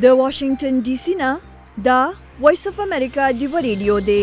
د واشنگټن ډي سي نه دا وایس اف امریکا ډیو ریډیو دی.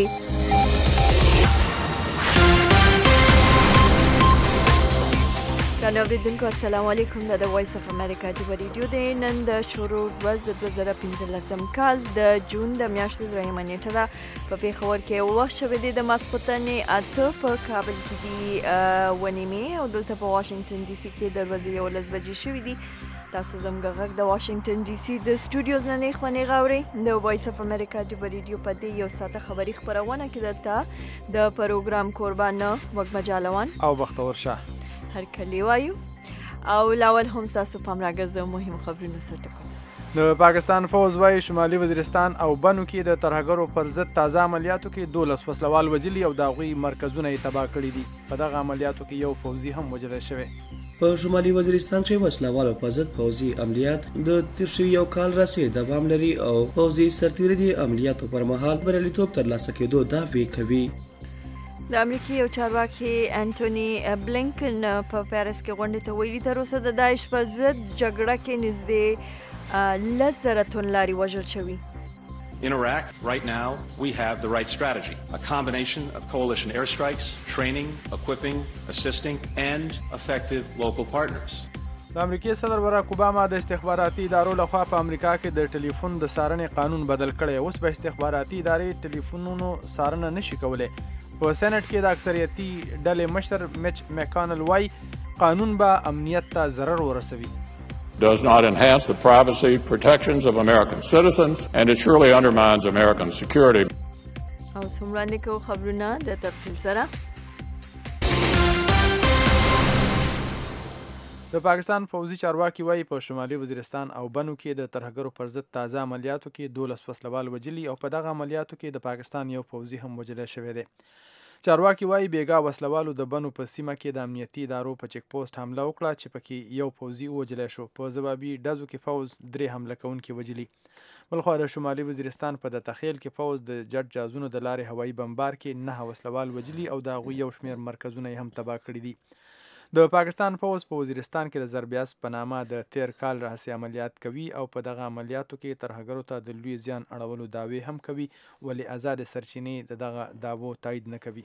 اوریدونکو السلام علیکم. د وایس اف امریکا ډیو ریډیو دی. نن د شروع ورځ د 2015 کال د جون د میاشتې 2 نیټه ده. په پیښور کې وخت شوی دی د ماسپښین 8 په کابل کې دی 1:30 او دلته په واشنگټن ډي سي کې د ورځې 11 بجې شوې دي. تاسو زموږ غږ د واشنگټن ډي سي د سټوډیوز نه خبرې غواړئ. د وایس اف امریکا ډیو ریډیو په دې یو ساعته خبري خبرونه کې دلته د پروګرام قربان وګ مجالوان او بختور شاه هر کلی وایو او لاول هم تاسو پام راګرځو مهم خبرونه سره کوم. د پاکستان فوز وايي شمالي وزیرستان او بنو کې د ترهګرو پر ضد تازه عملیاتو کې 12 وسلوال وجلي او د هغوی مرکزونه یې تباه کړي دي. په دغه عملیاتو کې یو فوزي هم وژل شوی. په شمالي وزیرستان کې وسلوالو په ضد پوځي عملیات د تیر شوي یو کال راځي دوام لري او پوځي سرتیري عملیاتو پر مهال بریالیتوب ترلاسه کېدو دعوې کوي. د امریکای یو چارواکي انټونی بلینکن په پیرس کې غونډې ته ویلي تر اوسه د داعش پر ضد جګړه کې نږدې 10,000 توندلاري وژل شوي. In Iraq, right now, we have the right strategy. A combination of coalition airstrikes, training, equipping, assisting, and effective local partners. د امریکای صدر باراک اوباما د استخباراتي ادارو لخوا په امریکا کې د ټلیفون د څارنې قانون بدل کړی. اوس به استخباراتي ادارې ټلیفونونو څارنه نشي کولی. په سېنات کې د اکثریتي ډلې مشر میچ میکانل وایي قانون به امنیت ته ضرر ورسوي. Does not enhance the privacy protections of American citizens and it surely undermines American security. او څومره کو خبرونه د تفصیل سره. د پاکستان فوزي چارواکي وايي په شمالي وزیرستان او بنو کې د ترهګرو پر ضد تازه عملیاتو کې 12 وسلوال وجلي او په دغه عملیاتو کې د پاکستان یو فوزي هم وژل شوی دی. چارواکي وايي بیګا وسلوالو د بنو په سیمه کې د امنیتي ادارو په چیک پوسټ حمله وکړه چې پکې یو فوزي وژل شو. په ځوابي ډزو کې فوز 3 حمله کوونکي وجلي. بلخو د شمالي وزیرستان په د تخیل کې فوز د جټ جازونو د لارې هوایي بمبار کې 9 وسلوال وجلي او د هغوی یو شمېر مرکزونه هم تباه کړي دي. د پاکستان فوز په وزیرستان کې د ضربیاس په نامه د تیر کال رهسي عملیات کوي او په دغه عملیاتو کې ترهګرو ته د لوی زیان اړولو دعوې هم کوي ولې آزاد سرچینې دغه دعوو تایید نه کوي.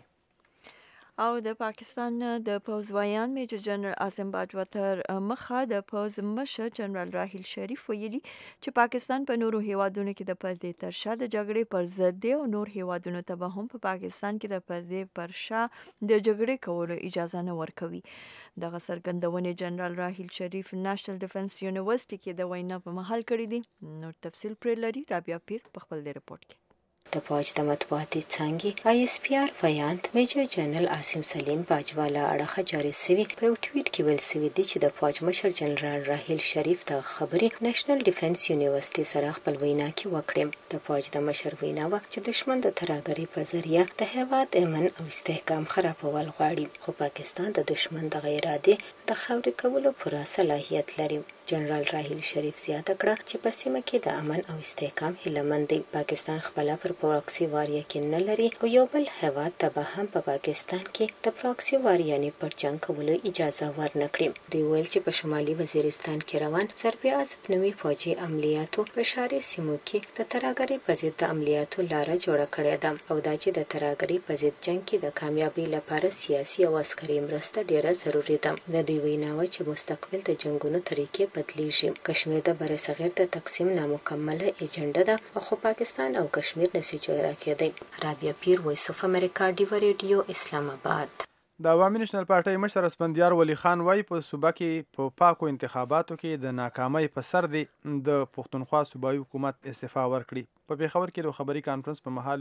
او د پاکستان د پوز وایان میجر جنرال عاصم باجوتر مخه د پوز مشر جنرال راحیل شریف ویلي چې پاکستان په نورو هیوادونو کې د پردې تر شا د جګړې پر ضد دی او نور هیوادونو ته به هم په پاکستان کې د پردې پر شا د جګړې کولو اجازه نه ورکوي. دغه څرګندونې جنرال راحیل شریف نېشنل ډیفنس یونیورسيټي کې د وینا په مهال کړې دي. نور تفصیل پرې لري رابعه پیر په خپل رپورت کې. د فوج د مطبوعاتي څانګې ISPR ویاند میجر جنرال عاصم سلیم باجوالا اړخه جاری شوی په یو ټویټ کې ویل شوی دی چې د فوج مشر جنرال راحیل شریف د خبرې نېشنل ډیفنس یونیورسيټي سره خپل وینا کې وکړه. د فوج د مشر وینا و چې دشمن د ترهګرۍ په ذریعہ د هیواد امن او استحکام خرابول غواړي خو پاکستان د دشمن د غیر عادي د خاورې کولو پوره صلاحیت لري. جنرال راحیل شریف زیاته کړه چې په سیمه کې د امن او استحکام هیله مند دی. پاکستان خپل پر پروکسي وار یقین نه لري او یو بل هیواد ته به هم په پاکستان کې د پروکسي وار یعنی پر جنگ کولو اجازه ورنکړي. دوی ویل چې په شمالي وزیرستان کې روان ضربې عصب نوي فوجي عملیاتو په شاري سیمو کې د ترهګرۍ په ضد عملیاتو لاره جوړه کړې ده او دا چې د ترهګرۍ په ضد جنگ کې د کامیابی لپاره سیاسي او عسکري مرسته ډیره ضروری ده. د دوی وینا و چې مستقبل د جنگونو طریقې بدلیږي. کشمیر د برصغیر د تقسیم نامکمله ایجنډا ده خو پاکستان او کشمیر نشي جوړه کېدی. رابعه پیر وایس اف امریکا ډیو ریډیو اسلام آباد. د عوامي نېشنل پارټۍ مشر اسفندیار ولی خان وایي په صوبه کې په پاکو انتخاباتو کې د ناکامۍ په سر دی د پښتونخوا صوبایي حکومت استعفا ورکړي. په پیښور کې د خبري کانفرنس په مهال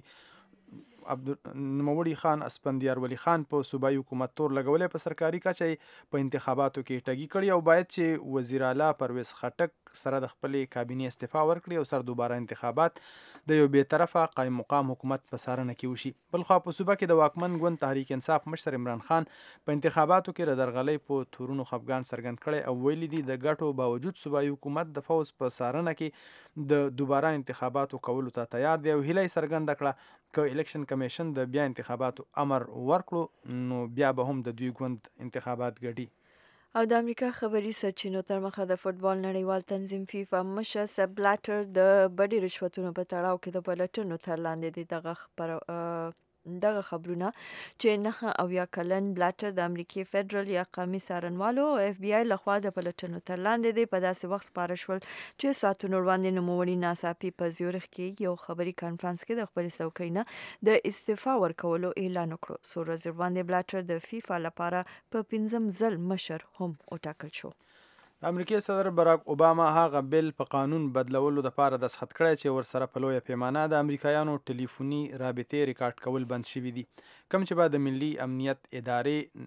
نوموړي خان اسفندیار ولی خان په صوبایي حکومت تور لګولې په سرکاري کچه په انتخاباتو کې ټګي کړي او باید چې وزیر اعلی پرویز خټک سره د خپلې کابینې استعفا ورکړي او سر دوباره انتخابات د یو بیطرفه قایم مقام حکومت په څارنه کې وشي. بلخوا په صوبه کې د واکمن ګوند تحریک انصاف مشر عمران خان په انتخاباتو کې د درغلۍ په تورونو خفګان څرګند کړی او ویلي دي د ګټو باوجود صوبایي حکومت د فوز په څارنه کې د دوباره انتخاباتو کولو ته تیار دی او هیله یې څرګنده کړه که الیکشن کمیشن د بیا انتخاباتو امر ورکړو نو بیا به هم د دوی ګوند انتخابات ګټي. او د امریکا خبري سرچینو تر مخه د فوتبال نړیوال تنظیم فیفا مشر سب بلاټر د بډي رشوتونو په تړاو کې د پلټنو تر لاندې دي. دغه خبرونه چې نه او یا کلن بلاټر د امریکای فدرال یا قومي څارنوالو او اف بی آی لخوا د پلټنو تر لاندې دی په داسې وخت پاره شول چې ساتونو وړاندې نوموړي ناڅاپي په زیورخ کې یو خبري کانفرنس کې د خپل څوکۍ نه د استعفا ورکولو اعلان وکړ. څو ورځې وړاندې بلاټر د فیفا لپاره په 5م ځل مشر هم وټاکل شو. امریکای صدر براک اوباما هغه بیل په قانون بدلولو لپاره دستخط کړی چې ورسره په لویه پیمانه د امریکایانو ټلیفوني رابطې ریکارډ کول بند شوي دي، کوم چې به د ملي امنیت ادارې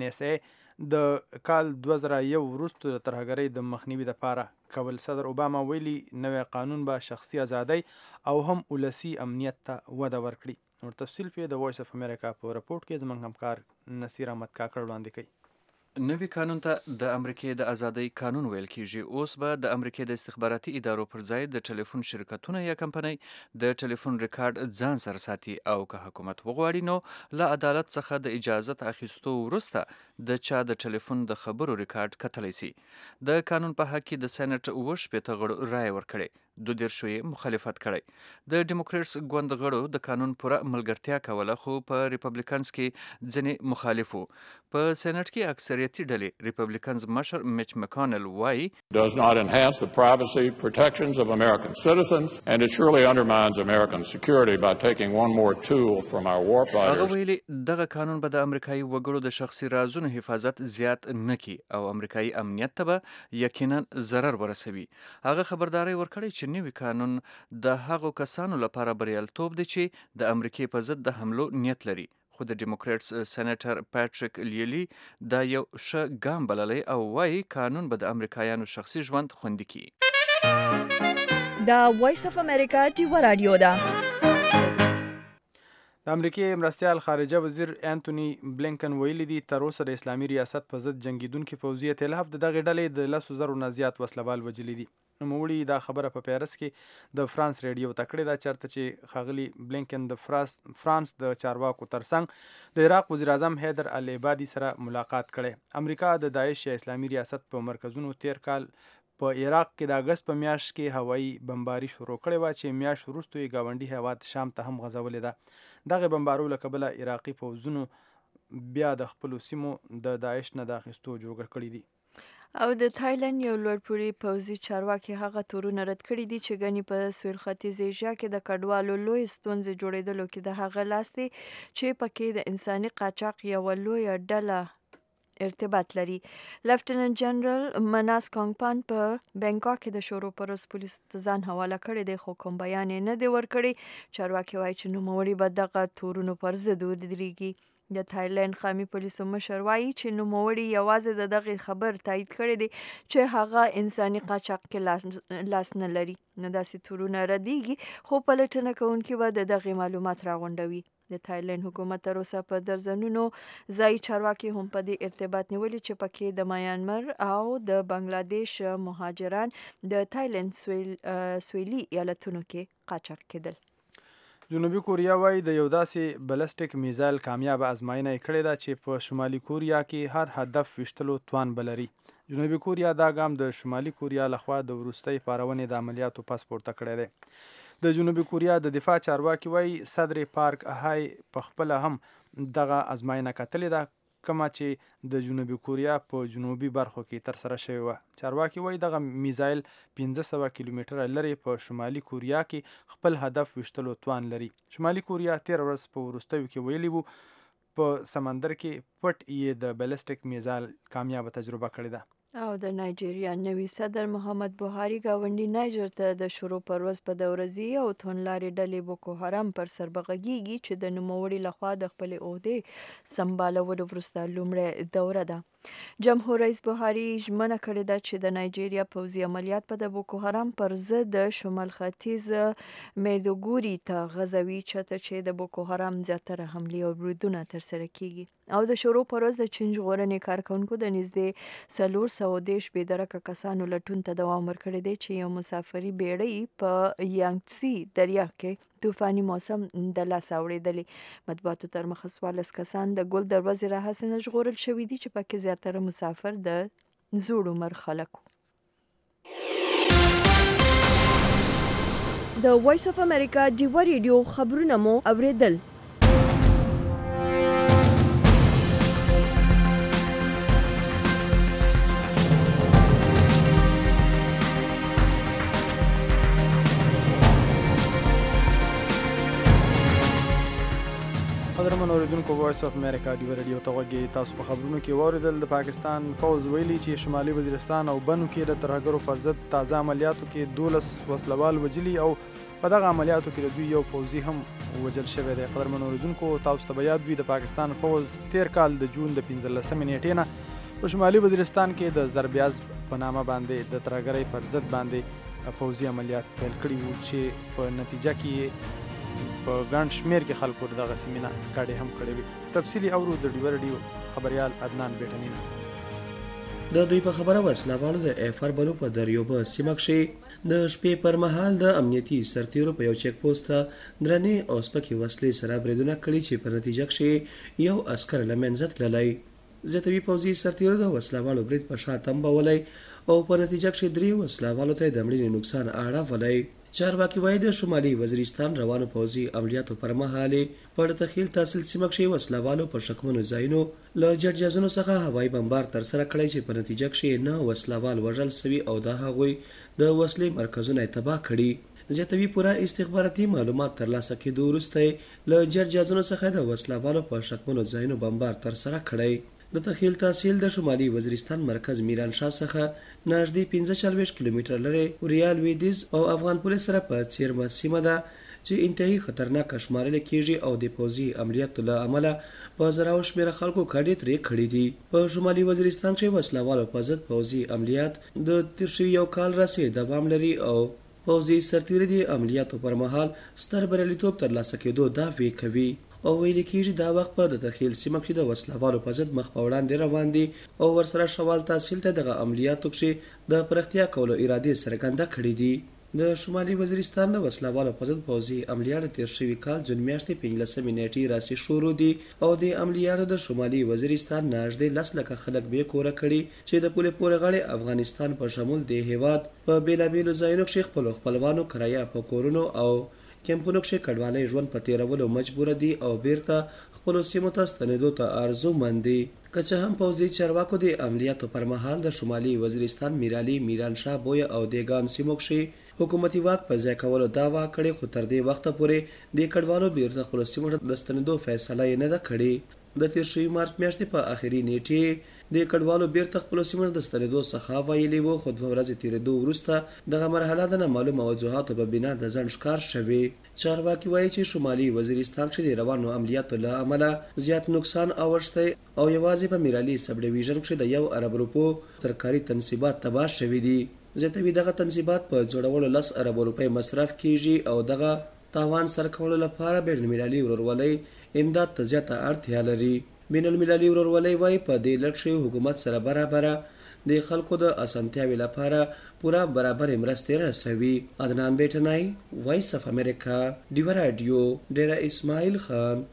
NSA د کال 2001 وروسته د ترهګرۍ د مخنیوي لپاره کول. صدر اوباما ویلي نوی قانون به شخصي ازادۍ او هم ولسی امنیت ته وده ورکړي. نور تفصیل په د وایس اف امریکا په رپورټ کې زموږ همکار نصیر احمد کاکړ وړاندې کوي. نوی قانون ته د امریکای د ازادۍ قانون ویل کیږي. اوس به د امریکای د استخباراتي ادارو پر ځای د ټلیفون شرکتونه یا کمپنۍ د ټلیفون ریکارډ ځان سره ساتي او که حکومت وغواړي نو له عدالت څخه د اجازت اخیستو وروسته د چا د ټلیفون د خبرو ریکارډ کتلی سي. د قانون په حق کې د سېنات 28 غړو رائے ورکړي، 22 یې مخالفت کړی. د ډیموکریټس ګوند غړو د قانون پوره ملګرتیا کوله، خو په ریپبلیکنز کې ځینې مخالف وو. په سېنات کې اکثریتي ډلې ریپبلیکنز مشر میچ مکانل وایي does not enhance the privacy protections of American citizens and it surely undermines American security by taking one more tool from our war fighters. هغه ویلي دغه قانون به د امریکایي وګړو د شخصي رازونو حفاظت زیات نکي او امریکایي امنیت ته به یقینا ضرر ورسوي. هغه خبرداري ورکړی چې نوی قانون د هغو کسانو لپاره بریالیتوب دی چې د امریکای په ضد د حملو نیت لري. خو د ډیموکریټس سېنیټر پیټریک لیلی دا یو ښه ګام بللی او وایي قانون به د امریکایانو شخصي ژوند خوندي کړي. دا وایس اف امریکا ټیوه رادیو ده. د امریکای مرستیال خارجه وزیر انټونی بلینکن ویلي دي تر اوسه د اسلامي ریاست په ضد جنگیدونکو پوځي ائتلاف د دغه ډلې د 10,000 نه زیات وسلوال وژلي دي. نوموړي دا خبره په پیرس کې د فرانس ریډیو ته کړې ده، چېرته چې ښاغلي بلینکن د فرانس د چارواکو ترڅنګ د عراق وزیر اعظم حیدر العبادي سره ملاقات کړی. امریکا د داعش یا اسلامي ریاست په مرکزونو تیر کال په عراق کې د اګست په میاشت کې هوایي بمباري شروع کړې وه چې میاشت وروسته یې ګاونډي هیواد شام ته هم غځولې ده. دغه بمبارو له کبله عراقي پوځونو بیا د خپلو سیمو د داعش نه د اخیستو جوګه کړي دي. او د تایلند یو لوړپوړي پوځي چارواکي هغه تورونه رد کړي دي چې ګنې په سویل ختیځ ایشیا کې د کډوالو لوی ستونزې جوړېدلو کې د هغه لاس دی چې پکې د انساني قاچاق یوه لویه ډله ارتباط لري. لیفټیننټ جنرال مناس کانګپان په بنکاک کې د شورو پرس پولیس ته ځان حواله کړی دی، خو کوم بیان یې نه دی ورکړی. چارواکي وایي چې نوموړي به دغه تورونو پر ضد ودرېږي. د تایلند قومي پولیسو مشر وایي چې نوموړي یوازې د دغه خبر تایید کړی دی چې هغه انساني قاچاق کې لاس نه لري. نو داسې تورونه ردېږي، خو پلټنه کوونکي به د دغه معلومات راغونډوي. د تایلند حکومت تر اوسه په درزنونو ځایي چارواکي هم په دې ارتباط نیولي چې پکې د میانمر او د بنگلادیش مهاجران د تایلند سویلي ایالتونو کې قاچاق کېدل. جنوبي کوریا وایي د یو داسې بلسټیک میزایل کامیابه ازموینه یې کړې ده چې په شمالي کوریا کې هر هدف ویشتلو توان بلري. جنوبي کوریا دا ګام د شمالي کوریا لخوا د وروستۍ پارونې د عملیاتو پس پورته کړی دی. د جنوبي کوریا د دفاع چارواکي وایي صدر پارک اهای په خپل هم دغه ازموینه کتلې ده، کومه چې د جنوبي کوریا په جنوبي برخو کې تر سره شوې وه. چارواکي وایي دغه میزایل 500 کیلومتره لرې په شمالي کوریا کې خپل هدف ویشتلو توان لري. شمالي کوریا 13 ورځ په وروستیو کې ویلي وو په سمندر کې پټ یې د بلسټیک میزایل کامیابه تجربه کړې ده. او د نایجیریا نوي صدر محمد بوهاري ګاونډي نایجر ته د شروع پر ورځ په د ورځې او توندلارې ډلې بوکو حرام پر سر بغږیږي چې د نوموړي لخوا د خپلې عهدې سمبالولو وروسته لومړۍ دوره ده. جمهور رئیس بوهاري ژمنه کړې ده چې د نایجیریا پوځي عملیات به د بوکو حرام پر ضد د شمال ختیځ میدوګوري ته غځوي، چېرته چې د بوکو حرام زیاتره حملې او بریدونه ترسره کیږي. او د شروع پر ورځ د چین ژغورنې کارکوونکو د نږدې 430 بېدرکه کسانو لټون ته دوام ورکړی دی چې یو مسافري بیړۍ په یانګتسي دریاب کې طوفاني موسم د لاسه وړېدلې. مطبوعاتو تر مخه 14 کسان د ګل دروازې راهسې نه ژغورل شوي دي چې پکې زیاتره مسافر د زوړ عمر خلک. د وایس اف امریکا ډیوا ریډیو خبرونه مو اوریدل. قدرمن اوریدونکو وایس اف امریکا ډیوا ریډیو ته غوږی تاسو په خبرونو کې واوریدل د پاکستان پوز ویلي چې شمالي وزیرستان او بنو کې د ترهګرو پر ضد تازه عملیاتو کې 12 وسلوال وجلي او په دغه عملیاتو کې د دوی یو پوځي هم وجل شوی دی. قدرمن اوریدونکو تاسو ته یاد وي د پاکستان پوز تیر کال د جون د 15 نیټې نه په شمالي وزیرستان کې د ضربیاز په نامه باندې د ترهګرۍ پر ضد باندې پوځي عملیات پیل کړي وو چې په نتیجه کې په ګڼ شمېر کې خلکو دغه سیمې نه کډې هم کړې وي. تفصیلي اورو د ډیوا ریډیو خبریال عدنان بیټنینه. د دوی په خبره وسلوالو د افر بلو په دریوبه سیمه کې د شپې پر مهال د امنیتي سرتیرو په یو چیک پوسټ درنې او سپکې وسلې سره بریدونه کړي چې په نتیجه کې یو عسکر له منځه تللی. زیاتوي پوځي سرتیرو د وسلوالو برید په شا تنبولی او په نتیجه کې 3 وسلوالو ته د مړینې نقصان اړولی. چارواکي وایي د شمالي وزیرستان روانو پوځي عملیاتو پر مهال په تخیل تحصیل سیمه کې وسلوالو پر شکمنو ځایونو له جټ څخه هوایي بمبار تر سره کړی چې په نتیجه کې 9 وسلوال وژل شوي او د هغوی د وسلې مرکزونه تباه کړي. زیاتوي پوره استخباراتي معلومات ترلاسه کېدو وروسته له جټ څخه د وسلوالو پر شکمنو ځایونو بمبار تر سره کړی. د تخیل تحصیل د شمالي وزیرستان مرکز میران شاه څخه نږدې 45 کیلومتر لري ریال ویدیز او افغان پولیس سره په څیرمه سیمه ده چې انتهایی خطرناک شمارل کېږي او د پوځي عملیاتو له امله په زراو شمېره خلکو کډې ترې کړي دي. په شمالي وزیرستان کې وسلوالو په ضد پوځي عملیات د تیر شوي یو کال راهیسې دوام لري او پوځي سرتیري د عملیاتو پر مهال ستر بریالیتوب ترلاسه کېدو دعوې کوي او ویل کېږي دا وخت په د تخیل سیمه کې د وسلوالو په ضد مخ په وړاندې روان دي او ورسره شوال تحصیل ته دغه عملیاتو کې د پرختیا کولو ارادې څرګنده کړې دي. د شمالي وزیرستان د وسلوالو په ضد پوځي عملیات تیر شوي کال جون میاشتې 15 نیټې راسي شروع دي او د عملیاتو د شمالي وزیرستان نږدې 10 لکه خلک به کوره کړي چې د پولې پورې غاړې افغانستان په شمول د هیواد په بیلابیلو ځایونو کې خپلوانو کرایه په کورونو او کیمپونو کې کډوالۍ ژوند په تیرولو مجبور دي او بیرته خپلو سیمو ته ستنېدو ته ارزومند دي. که څه هم پوځي چارواکو د عملیاتو پر مهال د شمالي وزیرستان میرالي میران شاه بویه او دیګان سیمو کې حکومتي واک په ځای کولو دعوا کړې خو تر دې وخته پورې د کډوالو بیرته خپلو سیمو ته د ستنېدو فیصله یې نه ده کړې. د تیر شوي مارچ میاشتې په آخري نیټې د کډوالو بیرته خپلو سیمو ته د ستنېدو څخه ویلي وو خو 2 ورځې تېرېدو وروسته دغه مرحله د نامعلومه وجوهاتو په بنا د ځنډ ښکار شوې. چارواکي وایي چې شمالي وزیرستان کې د روانو عملیاتو له امله زیات نقصان اوښتی او یوازې په میرالي سب ډیویژن کې د 1 ارب روپو سرکاري تنصیبات تباه شوي دي. زیاتوي دغه تنصیبات په جوړولو 10 ارب روپۍ مصرف کیږي او دغه تاوان سر کولو لپاره بین المللي ورورولۍ امداد ته زیاته اړتیا لري. بین المللي ورورولۍ وایي په دې لړ کې حکومت سره برابره د خلکو د اسانتیاوي لپاره پوره برابر مرستې رسوي. عدنان بیٹنای وایس اف امریکا ډیوا رادیو ډیره اسماعیل خان.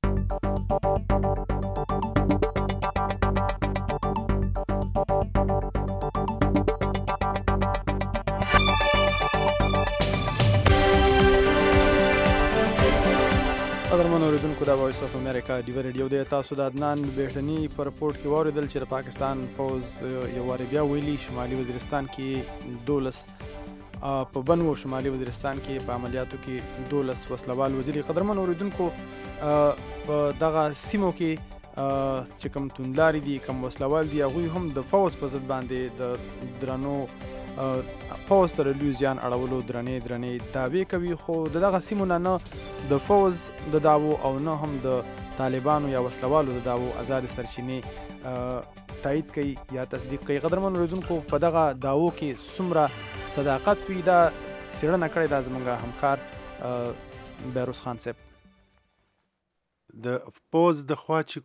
قدرمن اوریدونکو دا وایس اف امریکا ډیوا ریډیو دی. تاسو د عدنان بیٹنی پر رپورټ کې واوریدل چې د پاکستان پوز یو وار بیا ویلي شمالي وزیرستان کې 12 په بنو شمالي وزیرستان کې په عملیاتو کې 12 وسلوال وجلي. قدرمن اوریدونکو په دغه سیمو کې چې کوم توندلاري دي کوم وسلوال دي هغوی هم د فوز په ضد باندې د درنو پوز تر لوزیان اړولو درنې دعوې کوي خو دغه سیمو نه د فوز د دعوو او نه هم د طالبانو یا وسلوالو د دعوو آزاد سرچینې تایید کوي یا تصدیق کوي. قدرمن اوریدونکو په دغه دعوو کې څومره صداقت وي دا څېړنه کړې ده زموږ همکار بیروز خان صاحب. د پوز د خوا چې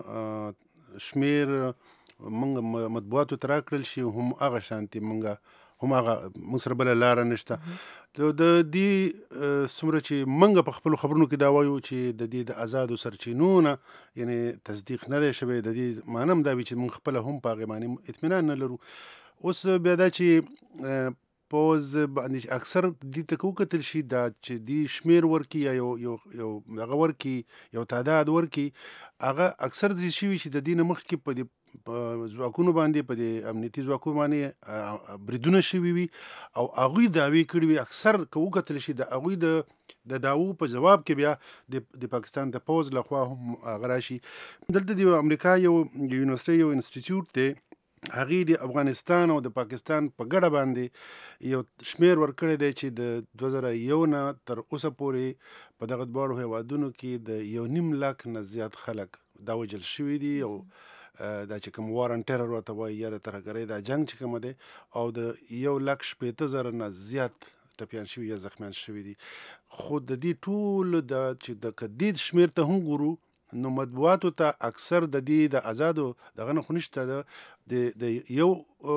کوم شمیر موږ مطبوعاتو ته راکړل شي هم هغه شانتې موږ هم هغه موږ سره بله لاره نشته. د دې څومره چې موږ په خپلو خبرونو کې دا وایو چې د دې د آزادو سرچینو نه یعنې تصدیق نه دی شوی، د دې معنی هم دا وي چې موږ خپله هم په هغې باندې اطمینان نه لرو. اوس بیا دا چې پوز باندې اکثر دې ته وکتل شي دا چې دې شمیر ورکي یا یو دغه ورکي یو تعداد ورکي، هغه اکثر دې شوي چې د دې نه مخکې په دې ځواکونو باندې په دې امنیتي ځواکونو باندې بریدونه شوي وي او هغوی دعوې کړي وي. اکثر که وکتل شي د هغوی د دعوو په جواب کې بیا د پاکستان د پوز لخوا هم هغه راشي. دلته د امریکا یو یونیورسټي یو انسټیټیوټ دی، هغې د افغانستان او د پاکستان په ګډه باندې یو شمیر ورکړی دی چې د 2001 نه تر اوسه پورې په دغه دواړو هیوادونو کې د 1.5 لک نه زیات خلک دا وژل شوي دي او دا چې کوم وار ان ټیرر ورته وایي یا د ترهګرۍ دا جنګ چې کومه دی، او د 1,60,000 نه زیات ټپیان شوي یا زخمیان شوي دي. خو د دې ټول چې د کدید شمیر ته هم ګورو نو مطبوعاتو ته اکثر د دې د آزادو دغه نه خو نشته. د یو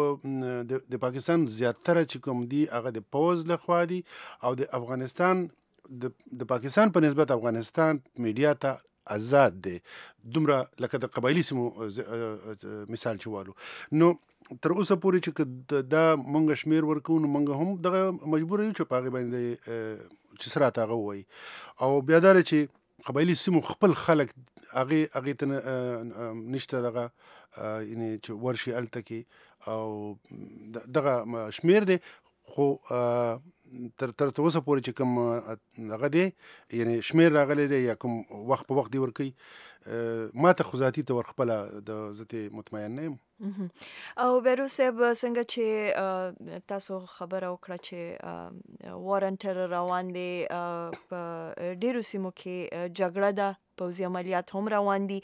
د پاکستان زیاتره چې کوم دي هغه د پوز لخوا دي او د افغانستان د پاکستان په نسبت افغانستان میډیا ته آزاد دی، دومره لکه د قبایلي سیمو مثال چې والو. نو تر اوسه پورې چې دا مونږ شمیر ورکو نو مونږ هم دغه مجبور یو چې په هغې باندې چې څه راته هغه ووایي. او بیا دا چې قبایلي سیمو خپل خلک هغې ته نشته دغه یعنې چې ورشي هلته کې او دغه شمیر دی. خو تر اوسه پورې چې کوم هغه دی یعنې شمیر راغلی دی یا کوم وخت په وخت دی ورکوي، ما ته خو ذاتي طور خپله زه ترې مطمئن نه یم. او بیروز صاحب څنګه چې تاسو خبره وکړه چې وار ان ټیرر روان دی، په ډیرو سیمو کې جګړه ده، پوځي عملیات هم روان دي،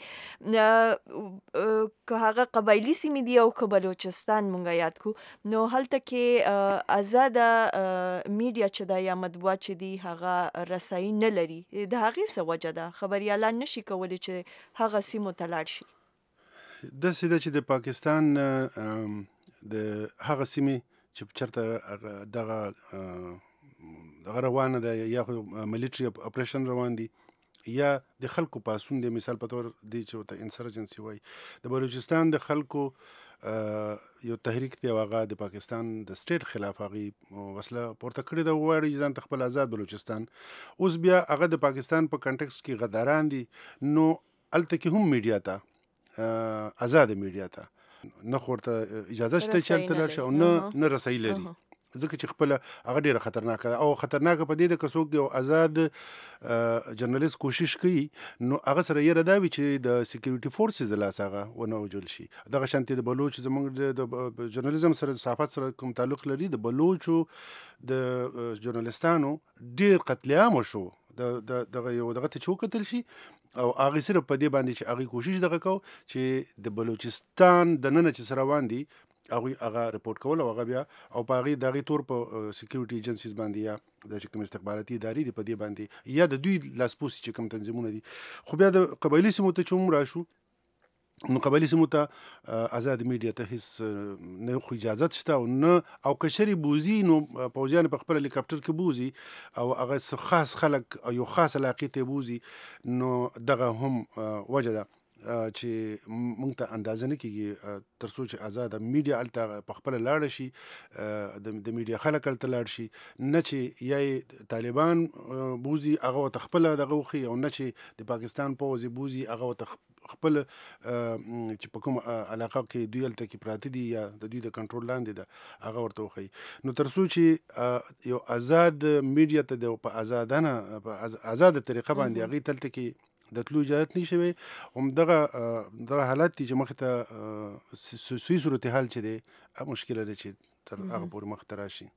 که هغه قبایلي سیمې دي او که بلوچستان مونږ یاد کو، نو هلته کې آزاده میډیا چې ده یا مطبوعات چې دي هغه رسایي نه لري. د هغې څه وجه ده؟ خبریالان نشي کولی چې هغه سیمو ته لاړ شي. داسې ده چې د پاکستان د هغه سیمې چې چېرته دغه روانه ده یا خو ملیټري اپریشن روان دي یا د خلکو پاسون دی، مثال په طور دی چې ورته انسرجنسي وایي. د بلوچستان د خلکو یو تحریک دی او هغه د پاکستان د سټیټ خلاف هغې وسله پورته کړې ده، وغواړي چې ځان ته خپل آزاد بلوچستان. اوس بیا هغه د پاکستان په کنټکسټ کې غداران دي، نو هلته کې هم میډیا ته آزاده میډیا ته نه خو ورته اجازه شته چې هلته لاړ شي او نه رسایي لري، ځکه چې خپله هغه ډېره خطرناکه ده. او خطرناکه په دې ده که څوک یو آزاد جرنالیست کوشش کوي نو هغه سره یره دا وي چې د سیکیورټي فورسز د لاسه هغه ونه وژل شي. دغه شانتې د بلوچ زموږ د جرنالیزم سره د صحافت سره کوم تعلق لري، د بلوچو د جرنالیستانو ډېر قتل عام شو دغه یو دغه ته چې وکتل شي او هغې صرف په دې باندې چې هغې کوشش دغه کو چې د بلوچستان دننه چې څه روان دي هغوی هغه رپورټ کول او هغه بیا او په هغې د هغې تور په سیکیورټي ایجنسیز باندې یا د چې کوم استخباراتي ادارې دي په دې باندې یا د دوی لاسپوسي چې کوم تنظیمونه دي. خو بیا د قبایلي سیمو ته چې هم راشو نو قبایلي سیمو ته آزاد میډیا ته هېڅ نه خو اجازت شته او نه، او که چېرې بوځي نو پوځیان په خپل هلیکاپټر کې بوځي او هغه څه خاص خلک او یو خاص علاقې ته بوځي، نو دغه هم وجه ده چې موږ ته اندازه نه کېږي تر څو چې آزاده میډیا هلته په خپله لاړه شي، د میډیا خلک هلته لاړ شي، نه چې یا یې طالبان بوځي هغه ورته خپله دغه وښي او نه چې د پاکستان پوځ یې بوځي هغه ورته خپل چې په کوم علاقه کې دوی هلته کې پراته دي یا د دوی د کنټرول لاندې ده هغه ورته وښیي. نو تر څو چې یو آزاد میډیا ته د په آزاده طریقه باندې هغې ته هلته کې د تلو اجازت نشي وی، همدغه حالت دي چې مخې ته سوی صورتحال چې دی مشکله ده چې تر هغه پورې مخ ته راشي.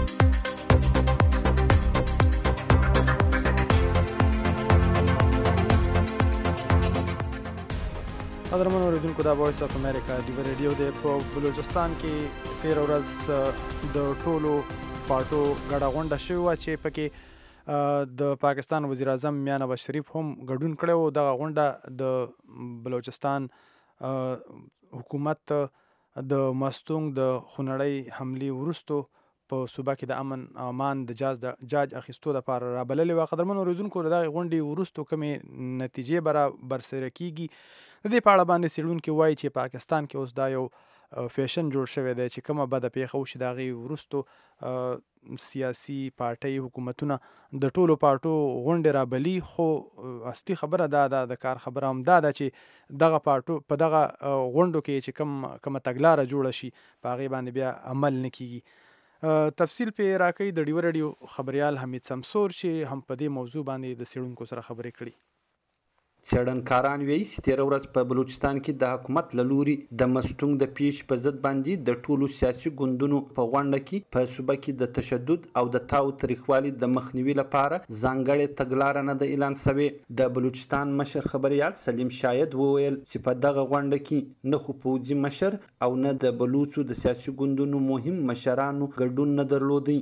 قدرمن اوریدونکو، دا وایس اف امریکا ډیو ریډیو دی. په بلوچستان کې 13 ورځ د ټولو پارټو ګډه غونډه شوې وه چې پکې د پاکستان وزیر اعظم میاں نواز شریف هم ګډون کړی و. دغه غونډه د بلوچستان حکومت د مستونګ د خونړۍ حملې وروستو په صوبه کې د امن امان د جاج اخیستو لپاره رابللې وه. قدرمنو اورېدونکو د دغې غونډې وروستو کومې نتیجې به برسره کیږي د دې په اړه باندې څېړونکي وایي چې پاکستان کې اوس دا یو فیشن جوړ شوی دی چې کومه بده پیښه وشي د هغې وروستو سیاسي پارټۍ حکومتونه د ټولو پارټو غونډې رابلي، خو اصلي خبره دا ده، د کار خبره هم دا ده چې دغه پارټو په دغه غونډو کې چې کومه تګلاره جوړه شي په هغې باندې بیا عمل نه کیږي. تفصیل پې راکوي د ډیوه راډیو خبریال حمید سمسور چې هم په دې موضوع باندې د څېړونکو سره خبرې کړي. څېړنکاران وایي چې تېره ورځ په بلوچستان کې د حکومت له لوري د مستونګ د پیښې په ضد باندې د ټولو سیاسي ګوندونو په غونډه کې په صوبه کې د تشدد او د تاو تریخوالي د مخنیوي لپاره ځانګړې تګلاره نه ده اعلان شوې. د بلوچستان مشر خبریال سلیم شاید وویل چې په دغه غونډه کې نه خو پوځي مشر او نه د بلوچو د سیاسي ګوندونو مهم مشرانو ګډون نه درلودی.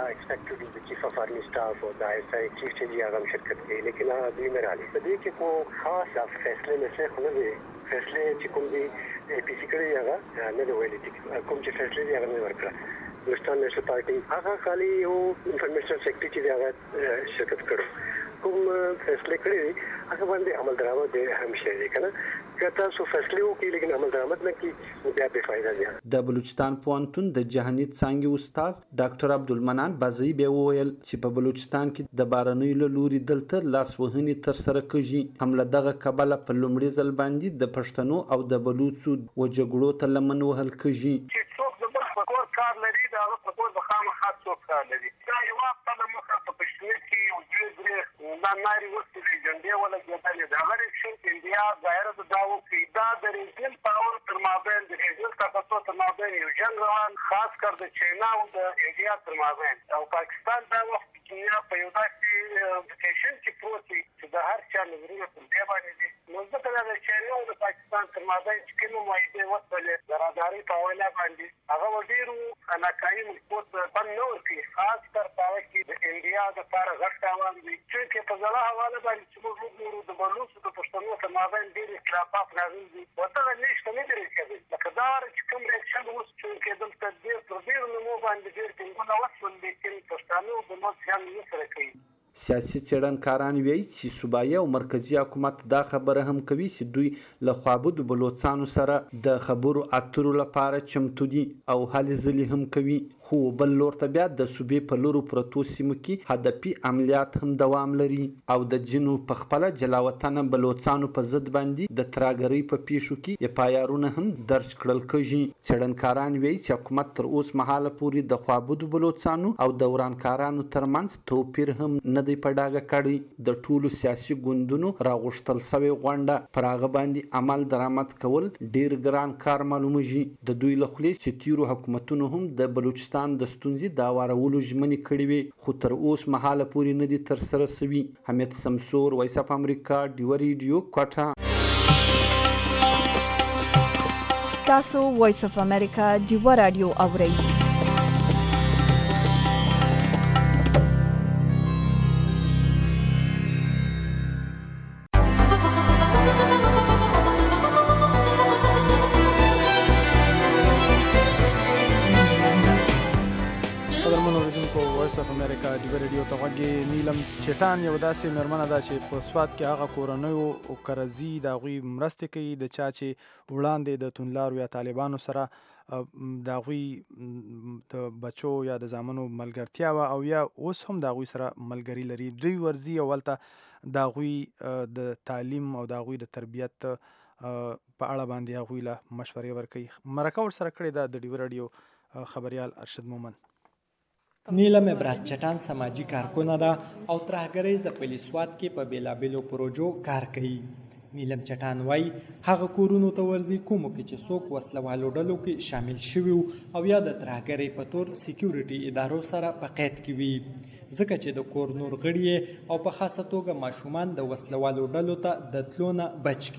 خاص فیصله نشي خلوي فیصله چې کوم دي پی سی کړی هغه نه دی ویلي چې کوم چې فیصله دی هغه نه ورکړه. بلوچستان نېشنل پارټي هغه خالي یو انفارمیشن سیکرټری چې هغه شرکت کړو کوم فیصله کړی هغه باندې عمل درآمد هم شي کنه که تاسو فیصله وکړئ لیکن عمل درآمد نه کړئ بیا به فائدہ دی. د بلوچستان پوهنتون د جهاني څانګې استاد ډاکټر عبدالمنان بازي به وویل چې په بلوچستان کې د بارنیو له لوري دلته لاسوهنې تر سره کېږي. هم له دغه کبله په لومړي ځل باندې د پښتنو او د بلوچو و جګړو ته لمن وهل کېږي. چې څوک د بل په کور کار لري دا په کور د خامخا څوک کار لري. دا یو وخت د مخه په پښتون کې یو درې دا ناري وستې جنډې ولا ګټلې دا غریب شین انډیا ظاهر د داو کې دا د ریجنل پاور تر مابین د ریجنل طاقتونو تر مابین یو جنگ روان خاص کر د چاینا او د انډیا تر مابین او پاکستان دا وخت کې په یو داسې پوزیشن کې پروت دی چې د هر چا نظرونه په دې باندې دي. نو ځکه د چاینا او د پاکستان تر مابین چې کومه معاهده وسولې د راداري په وینا باندې هغه ډیرو علاقايي ملکوت بند نه ورکړي خاص تر پاوه کې د انډیا د لپاره غټ تاوان دی چې په ځله حواله باندې چې موږ وګورو د بلوچو د پښتنو تر مابین ډېر اختلافات راغلي دي. ورته نشته نه درې کوي لکه دا چې کوم ریاکشن اوس چې دلته ډېر نمو باندې ډېر ټینګونه وشول لیکن پښتانه د موږ ځان نه سره کوي. سیاسي څېړنکاران وایي چې صوبایي او مرکزي حکومت دا خبره هم کوي چې دوی له خوابدو بلوڅانو سره د خبرو اترو لپاره چمتو دي او هلې ځلې هم کوي. خو بل لور ته بیا د صوبې په لورو پرتو سیمو کې هدفي عملیات هم دوام لري او د ځینو په خپله جلاوطنه بلوڅانو په ضد باندې د ترهګرۍ په پیښو کې FIR-ونه هم درج کړل کېږي. څېړنکاران وایي چې حکومت تر اوس مهاله پورې د خوابدو بلوڅانو او د ورانکارانو ترمنځ توپیر هم نه دی په ډاګه کړی. د ټولو سیاسي ګوندونو راغوښتل سوې غونډه پر هغه باندې عمل درآمد کول ډیر ګران کار معلومیږي. د دوی له خولې چې تیرو حکومتونو هم د بلوچستان د ستونزې د هوارولو ژمنې کړې وې خو تر اوس مهاله پورې نه دي ترسره سوي. حمید سمسور، وایس اف امریکا، ډیوه ریډیو، کوټه. تاسو وایس اف امریکا ډیوه راډیو اورئ. امریکا ډیوه ریډیو ته غوږی. نیلم چټان یو داسې مېرمنه ده چې په سوات کې هغه کورنیو او قرضي د هغوی مرستې کوي د چا چې وړاندې د توندلارو یا طالبانو سره د هغوی د بچو یا د زامنو ملګرتیا وه او یا اوس هم د هغوی سره ملګري لري. دوی ورځي اولته د هغوی د تعلیم او د هغوی د تربیت په اړه باندې هغوی له مشورې ورکوي. مرکه ورسره کړې ده د ډیوه راډیو خبریال ارشد مومن. نیلم ابراز چټان سماجی کارکونه ده او ترهګرۍ ځپلي سوات کې په بیلابیلو پروژو کار کوي. نیلم چټان وایي هغه کورونو ته ورځي کومو کې چې څوک وسلوالو ډلو کې شامل شوي او یا د ترهګرۍ په تور سیکیورټي ادارو سره په قید کې وي ځکه چې د کور نور غړي او په خاصه توګه ماشومان د وسلوالو ډلو ته د تلو نه بچ کړي.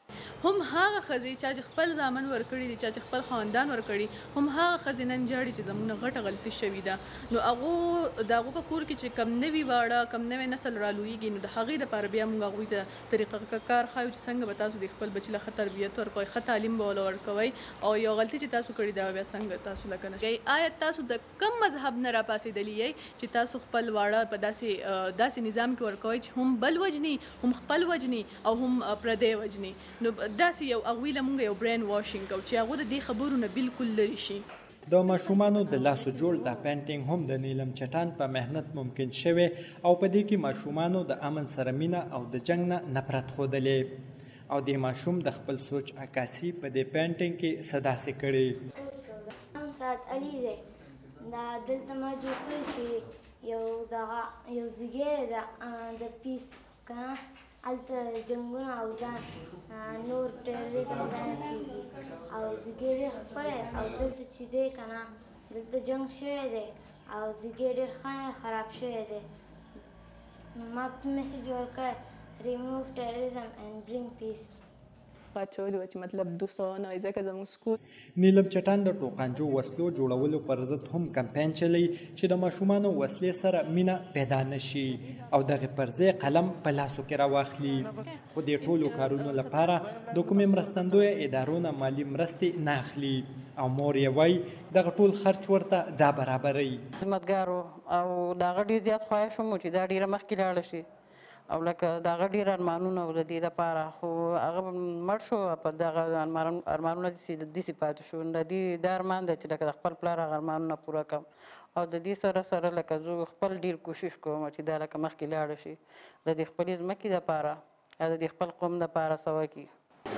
هم هغه ښځې چې خپل زامن ورکړي دي چې خپل خاندان ورکړي هم هغه ښځې نن جاړي چې زموږ غټه غلطي شوې ده نو هغه د هغو په کور کې چې کم نوي واړه کم نوی نسل رالویږي نو د هغې دپاره بیا موږ هغوی ته طریقه کار ښایو چې څنګه به تاسو د خپل بچي له ښه تربیت ورکوئ ښه تعلیم به ورله ورکوئ او یو غلطي چې تاسو کړې ده بیا څنګه تاسو له کنه آیا تاسو د کم مذهب نه راپاسېدلي یئ چې تاسو خپل واړه په داسې نظام کې ورکوئ چې هم بل وجني هم خپل وجني او هم پردی وجني نو داسې یو هغوی له موږ یو برین واشنګ کوو چې هغوی د دې خبرو نه بالکل لرې شي. د ماشومانو د لاسو جوړ دا پینټینګ هم د نیلم چټان په مهنت ممکن شوی او په دې کې ماشومانو د امن سره مینه او د جنگ نه نفرت ښودلې او د ماشوم د خپل سوچ عکاسي په دې پینټینګ کې صداسې کړې. هم سات علي دی دا دلته ما جوړ کړی چې یو زیږی د پیس کنه هلته جنګونه او دا نور ټیرریزم باندې کېږي او زیږی ډېر ښکلی او دلته چې دی که نه دلته جنګ شوی دی او زیږی ډېر ښه خراب شوی دی نو ما میسج ورکړی ریموو ټیرریزم اینډ برینګ پیس واچولي وه چې مطلب دوستانه وایي ځکه زموږ سکول نیلم چټان د ټوقانجو وسلو جوړولو پر ضد هم کمپاین چلی چې د ماشومانو وسلې سره مینه پیدا نشي او دغه پر ځای قلم په لاسو کې راواخلي خو د ټولو کارونو لپاره د کومې مرستندویه ادارو نه مالي مرستې نه اخلي او مور یې وایي دغه ټول خرچ ورته دا برابروي. خدمتګارو او د هغه ډېر زیات خواهش هم و چې دا ډېره مخکې لاړه شي او لکه د هغه ډېر ارمانونه و د دې لپاره خو هغه مړ شو په دغه ارمانونه داسې پاتې شو د دې دا ارمان دی چې لکه د خپل پلار هغه ارمانونه پوره کړم او د دې سره لکه زه خپل ډېر کوشش کوم چې دا لکه مخکې لاړه شي د دې خپلې ځمکې دپاره او د دې خپل قوم دپاره څه وکړي.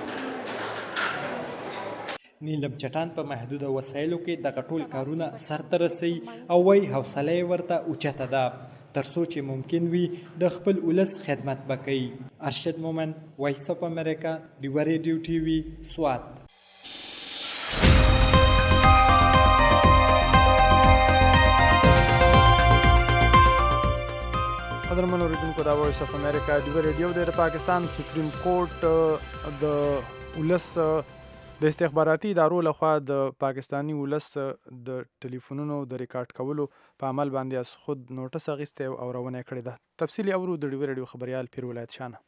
نیلم چټان په محدوده وسایلو کې دغه ټول کارونه سرته رسوي او وایي حوصله یې ورته اوچته ده تر څو چې ممکن وي د خپل ولس خدمت به کوي. ارشد مومن، وایس اف امریکا، ډیوه ریډیو ټي وي، سوات. قدرمن اوریدونکو دا وایس اف امریکا ډیوه ریډیو د پاکستان سپریم کورټ د ولس د استخباراتي ادارو لخوا د پاکستانی ولس د ټلیفونونو د ریکارډ کولو په عمل باندې از خود نوټس اخیستی او روانه کړې ده. تفصیلي اورو د ډیوه ریډیو خبریال پیر ولایت شانه.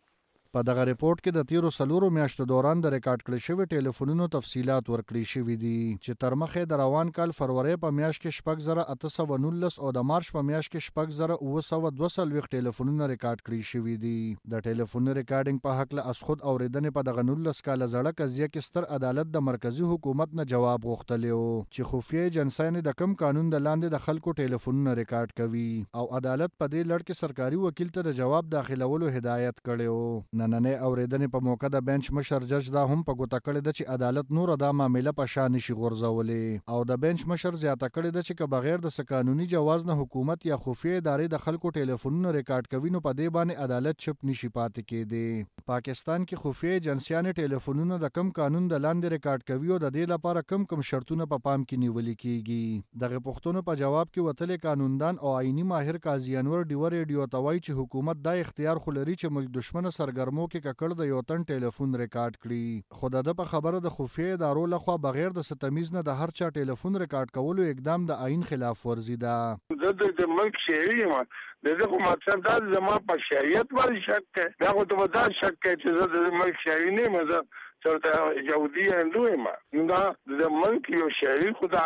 په دغه ریپورت کې د تیرو 4 میاشتو دوران د ریکارډ کړل شوی ټلیفونونو تفصيلات ورکړي شوي دي چې تر مخه د روان کال فروری په میاشت کې 6819 او د مارچ په میاشت کې 6922 ټلیفونونه ریکارډ کړي شوي دي. د ټلیفون ریکارډینګ په حق له اسخود اوریدنې په دغه 19 کال زړه قضیه کې ستر عدالت د مرکزی حکومت نه جواب غوښتلی و چې خفیه ایجنسیانې د کم قانون د لاندې د خلکو ټلیفونونه ریکارډ کوي او عدالت په دې لړ کې سرکاري وکیل ته د جواب داخلولو هدایت کړی و. نننۍ اوریدنې په موقع د بنچ مشر جج دا هم په ګوته کړې ده چې عدالت نور دا معامله په شان نشي غورځولې او د بنچ مشر زیاته کړې ده چې که بغیر د قانوني جواز نه حکومت یا خفیه ادارې د خلکو ټلیفونونه ریکارډ کوي نو په دې باندې عدالت چپ نشي پاتې کېدی. پاکستان کې خفیه ایجنسیانې ټلیفونونه د کم قانون د لاندې ریکارډ کوي او د دې لپاره کم شرطونه په پام کې نیول کېږي. دغه پوښتنو په جواب کې وتلې قانوندان او آئینی ماهر قاضي انور ډیوه ریډیو ته وایي چې حکومت دا اختیار خو لري چې ملک دشمن سرګرمو کې ککړ د یو تن ټلیفون ریکارډ کړي خو د په خبره د خفیه ادارو لخوا بغیر د ستمیز نه د هر چا ټلیفون ریکارډ کولو اقدام د آئین خلاف ورزي ده. د ملک شهري ما دغه مطلب دا زما په شریعت باندې شک کوي دا خو ته دا شک کوي چې د ملک شهري نه مزه چرته یهودي هندوی ما دا د ملک یو شهري خدا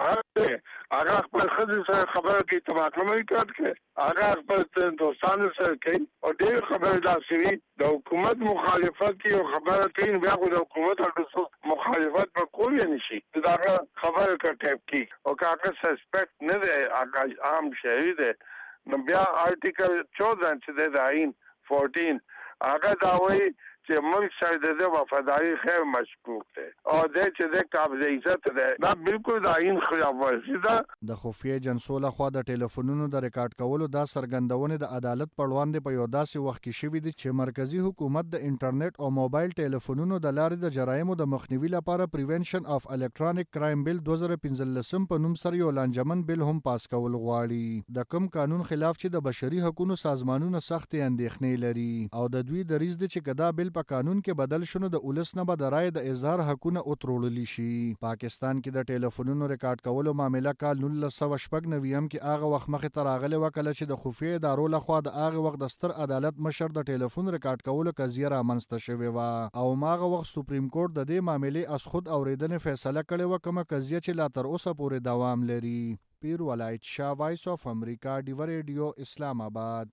هغه خپل خځې سره خبره کوي تماکلمه ریکارډ کوي هغه خپل دوستانو سره کوي او ډېر خبره داسې د حکومت مخالفت کوي خبره کوي بیا خو د حکومت هغه مخالفت په کولی نشي دا خبره کوي کی او هغه سسپیکټ نه دی هغه عام شهري دی نو بیا آرټیکل 14 چې د آئین 14 هغه دا وایي چې ملک سره د وفاداری خیر مشکوک دی او د چې د قابل عزت دی دا بالکل د آئین خلاف ورزي ده. د خفیه ایجنسو لخوا د ټلیفونونو د ریکارډ کولو دا سرګندونې د عدالت په وړاندې په یو داسې وخت کې شوي دي چې مرکزی حکومت د انټرنیټ او موبایل ټلیفونونو د لارې د جرایمو د مخنیوي لپاره پریونشن اف الکترونیک کرایم بیل 2015 په نوم سره یو لانجمن بیل هم پاس کول غواړي. د کوم قانون خلاف چې د بشري حقوقو سازمانونو سختې اندېښنې لري او د دوی دریځ دي چې کدا بیل په قانون کې بدل شونه د ولس نه به د رایې د اظهار حقونه وتروړلی شي. پاکستان کې د ټلیفونونو ریکارډ کولو معامله کال 1996 کې هغه وخت مخې ته راغلی وه کله چې د خفیه ادارو لخوا د هغه وخت د ستر عدالت مشر د ټلیفون ریکارډ کولو قضیه رامنځته شوې وه او هغه وخت سپریم کورټ د دې معاملې از خود اورېدنې فیصله کړې وه، کومه قضیه چې لا تر اوسه پورې دوام لري. پیر ولایت شاه، وایس آف امریکا، ډیوه ریډیو، اسلام آباد.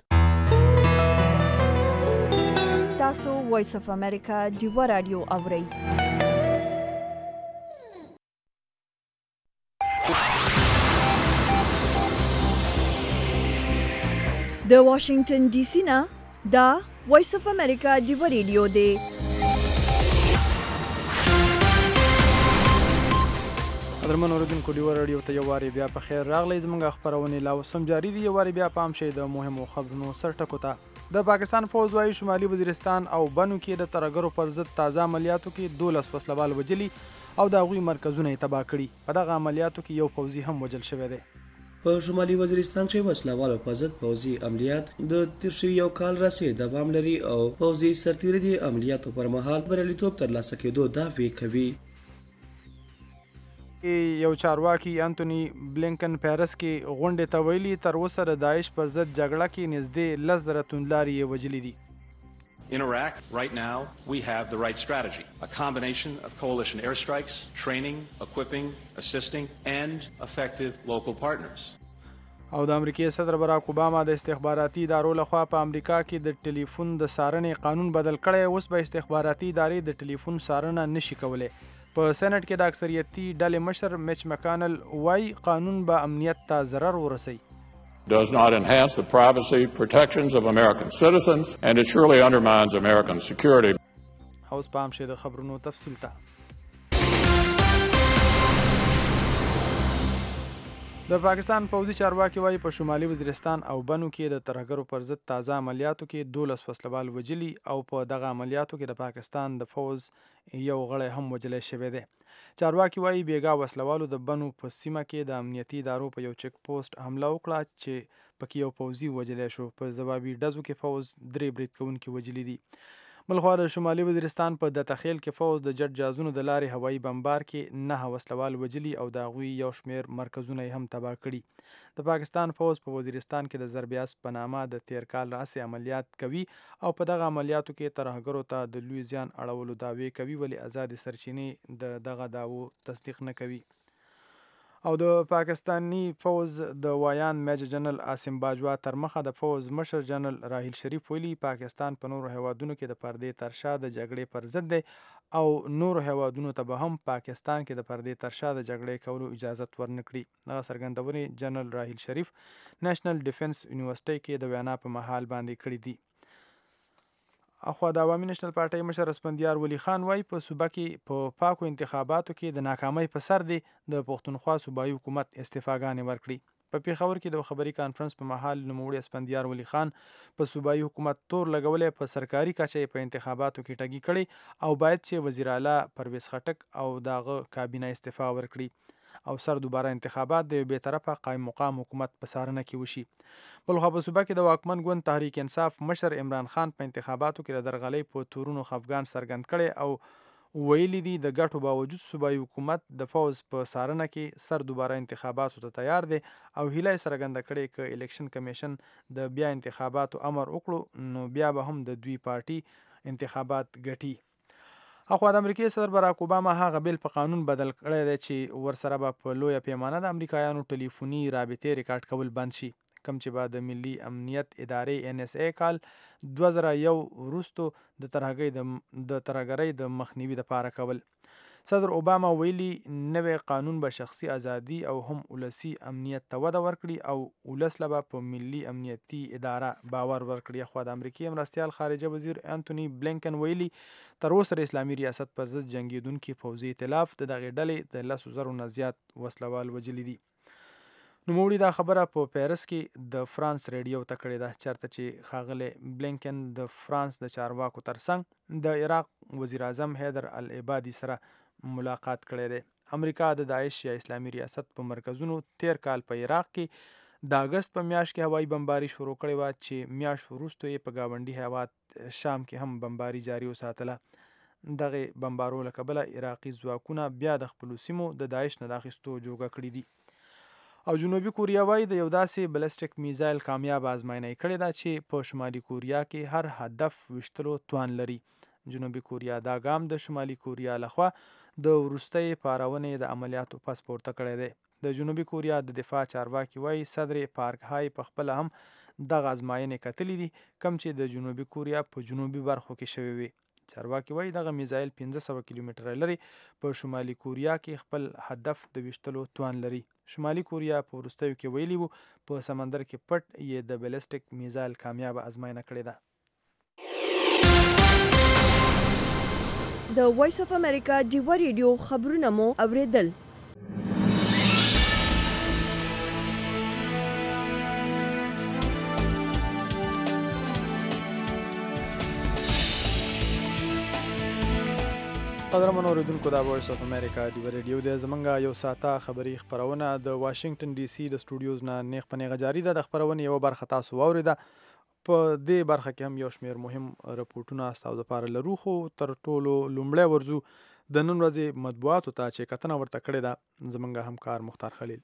تاسو وایس آف امریکا ډیوه رادیو اورئ. د واشنگټن ډي سي نه دا وایس آف امریکا ډیوه ریډیو دی. قدرمن اوریدونکو، ډیوه رادیو ته یو وارې بیا په خیر راغلی. زموږ خپرونې لا اوس هم جاري دي. یو وارې بیا پام شئ د مهمو خبرونو سرټکو ته. د پاکستان فوز وايي شمالي وزیرستان او بنو کې د ترهګرو پر ضد تازه عملیاتو کې 12 وسلوال وجلي او د هغوی مرکزونه یې تباه کړي. په دغه عملیاتو کې یو پوځي هم وژل شوی دی. په شمالي وزیرستان کې وسلوالو پر ضد پوځي عملیات د تیر شوي یو کال راهیسې دوام لري او پوځي سرتیري د عملیاتو پر مهال بریالیتوب ترلاسه کېدو دعوې کوي. یو چارواکي انتونی بلینکن پیرس کې غونډې ته ویلي تر اوسه د داعش پر ضد جګړه کې نږدې 10,000 توندلارې یې وژلي دي. In Iraq, right now, we have the right strategy, a combination of coalition airstrikes, training, equipping, assisting, and effective local partners. او د امریکای صدر براک اوباما د استخباراتي ادارو لخوا په امریکا کې د ټلیفون د څارنې قانون بدل کړی. اوس به استخباراتي ادارې د ټلیفون څارنه نشي کولی. په سېنات کې د اکثریتي ډلې مشر میچ مکانل وایي قانون به امنیت ته ضرر ورسوي. Does not enhance the privacy protections of American citizens and it surely undermines American security. اوس پام شئ د خبرونو تفصیل ته. د پاکستان پوځي چارواکي وايي په شمالي وزیرستان او بنو کې د ترهګرو پر ضد تازه عملیاتو کې 12 وسلوال وجلي او په دغه عملیاتو کې د پاکستان د فوز یو غړی هم وجلی شوی دی. چارواکي وايي بیګا وسلوالو د بنو په سیمه کې د امنیتي ادارو په یو چک پوسټ حمله وکړه چې پکې یو پوځي وجلی شو. په ځوابي ډزو کې فوز 3 برید کوونکي وجلي دي. بلخوا د شمالي وزیرستان په دتخیل کې فوز د جټ جازونو د لارې هوایي بمبار کې 9 وسلوال وجلي او د هغوی یو شمیر مرکزونه هم تباه کړي. د پاکستان فوز په وزیرستان کې د ضربیاس په نامه د تیر کال راهیسې عملیات کوي او په دغه عملیاتو کې ترهګرو ته د لوی زیان اړولو دعوې کوي، ولی آزاد سرچینې د دغه دعوو تصدیق نه کوي. او د پاکستانی فوز د وایان میجر جنرال عاصم باجوا تر مخه د فوز مشر جنرال راحیل شریف ویلي پاکستان په نورو هیوادونو کې د پردې تر شا د جګړې پر ضد دی او نورو هیوادونو ته به هم پاکستان کې د پردې تر شا د جګړې کولو اجازت ورنکړي. دغه څرګندونې جنرال راحیل شریف نېشنل ډیفنس یونیورسيټي کې د وینا په مهال باندې کړي دي. اخوا د عوامي نېشنل پارټۍ مشر اسفندیار ولی خان وایي په صوبه کې په پاکو انتخاباتو کې د ناکامۍ په سر دی د پښتونخوا صوبایي حکومت استعفاګانې ورکړي. په پیښور کې د خبري کانفرنس په مهال نوموړي اسفندیار ولی خان په صوبایي حکومت تور لګولې په سرکاري کچې په انتخاباتو کې ټګي کړي او باید چې وزیر اعلی پرویز خټک او داغه کابینه استعفا ورکړي او سر دوباره انتخابات د یو بیطرفه قائم مقام حکومت په څارنه کې وشي. بلخوا په صوبه کې د واکمن ګوند تحریک انصاف مشر عمران خان په انتخاباتو کې د درغلۍ په تورونو خفګان څرګند کړي او ویلي دي د ګټو باوجود صوبایي حکومت د فوز په څارنه کې سر دوباره انتخاباتو ته تیار دی او هیله یې څرګنده کړې که الیکشن کمیشن د بیا انتخاباتو امر وکړو نو بیا به هم د دوی پارټي انتخابات ګټي. اخوا د امریکای صدر براک اوباما هغه بیل په قانون بدل کړی دی چې ورسره به په لویه پیمانه د امریکایانو ټلیفوني رابطې ریکارډ کول بند شي، کوم چې به د ملي امنیت ادارې NSA کال 2001 وروستو د ترهګرۍ د مخنیوي لپاره کول. صدر اوباما ویلي نوی قانون به شخصي ازادي او هم ولسي امنیت ته وده ورکړي او ولس له په ملي امنیتي اداره باور ورکړي. خو د امریکای مرستیال خارجه وزیر انتونی بلینکن ویلي تر اوسه اسلامي ریاست پر ضد جنگیدونکي پوځي ائتلاف د دغه ډلې د 10,000 نه زیات وسلوال وجلي دي. نوموړي دا خبره په پیرس کې د فرانس ریډیو ته کړې ده چېرته چې ښاغلی بلینکن د فرانس د چارواکو ترڅنګ د عراق وزیر اعظم حیدر العبادي سره ملاقات کړی دی. امریکا د داعش یا اسلامي ریاست په مرکزونو تیر کال په عراق کې د اگست په میاشت کې هوایي بمباري شروع کړې وه چې میاشت وروسته یې په ګاونډي شام کې هم بمباري جاري وساتله. دغه بمبارو له کبله عراقي ځواکونه بیا د خپلو سیمو د داعش نه د اخیستو جوګه کړي دي. او جنوبي کوریا وایي د یو داسې بلسټیک میزایل کامیاب ازموینه یې کړې ده چې په شمالي کوریا کې هر هدف ویشتلو توان لري. جنوبي کوریا دا ګام د شمالي کوریا لخوا د وروستۍ پارونې د عملیاتو پس پورته کړی دی. د جنوبي کوریا د دفاع چارواکي وایي صدر پارک های په خپله هم دغه ازموینې کتلې دي کوم چې د جنوبي کوریا په جنوبي برخو کې شوې وي. چارواکي وایي دغه میزایل 1500 کیلومتره لري په شمالي کوریا کې خپل هدف د ویشتلو توان لري. شمالي کوریا په وروستیو کې ویلي وو په سمندر کې پټ یې د بلسټیک میزایل کامیاب ازموینه کړې ده. د وایس اف امریکا ډیوا ریډیو خبرونه مو اوریدل. قدرمنو اوریدونکو دا وایس اف امریکا ډیوا ریډیو د زمونږ یو ساعته خبري خبرونه د واشنگټن ډي سي د سټوډیوز نه نیغ په نیغه جاري ده. د خبرونې یو برخه تاسو واوریده. په دې برخه کې هم یو شمېر مهم رپورټونه ستاسو دپاره لرو، خو تر ټولو لومړی ورځو د نن ورځې مطبوعاتو ته چې کتنه ورته کړې ده زمونږ همکار مختار خلیل.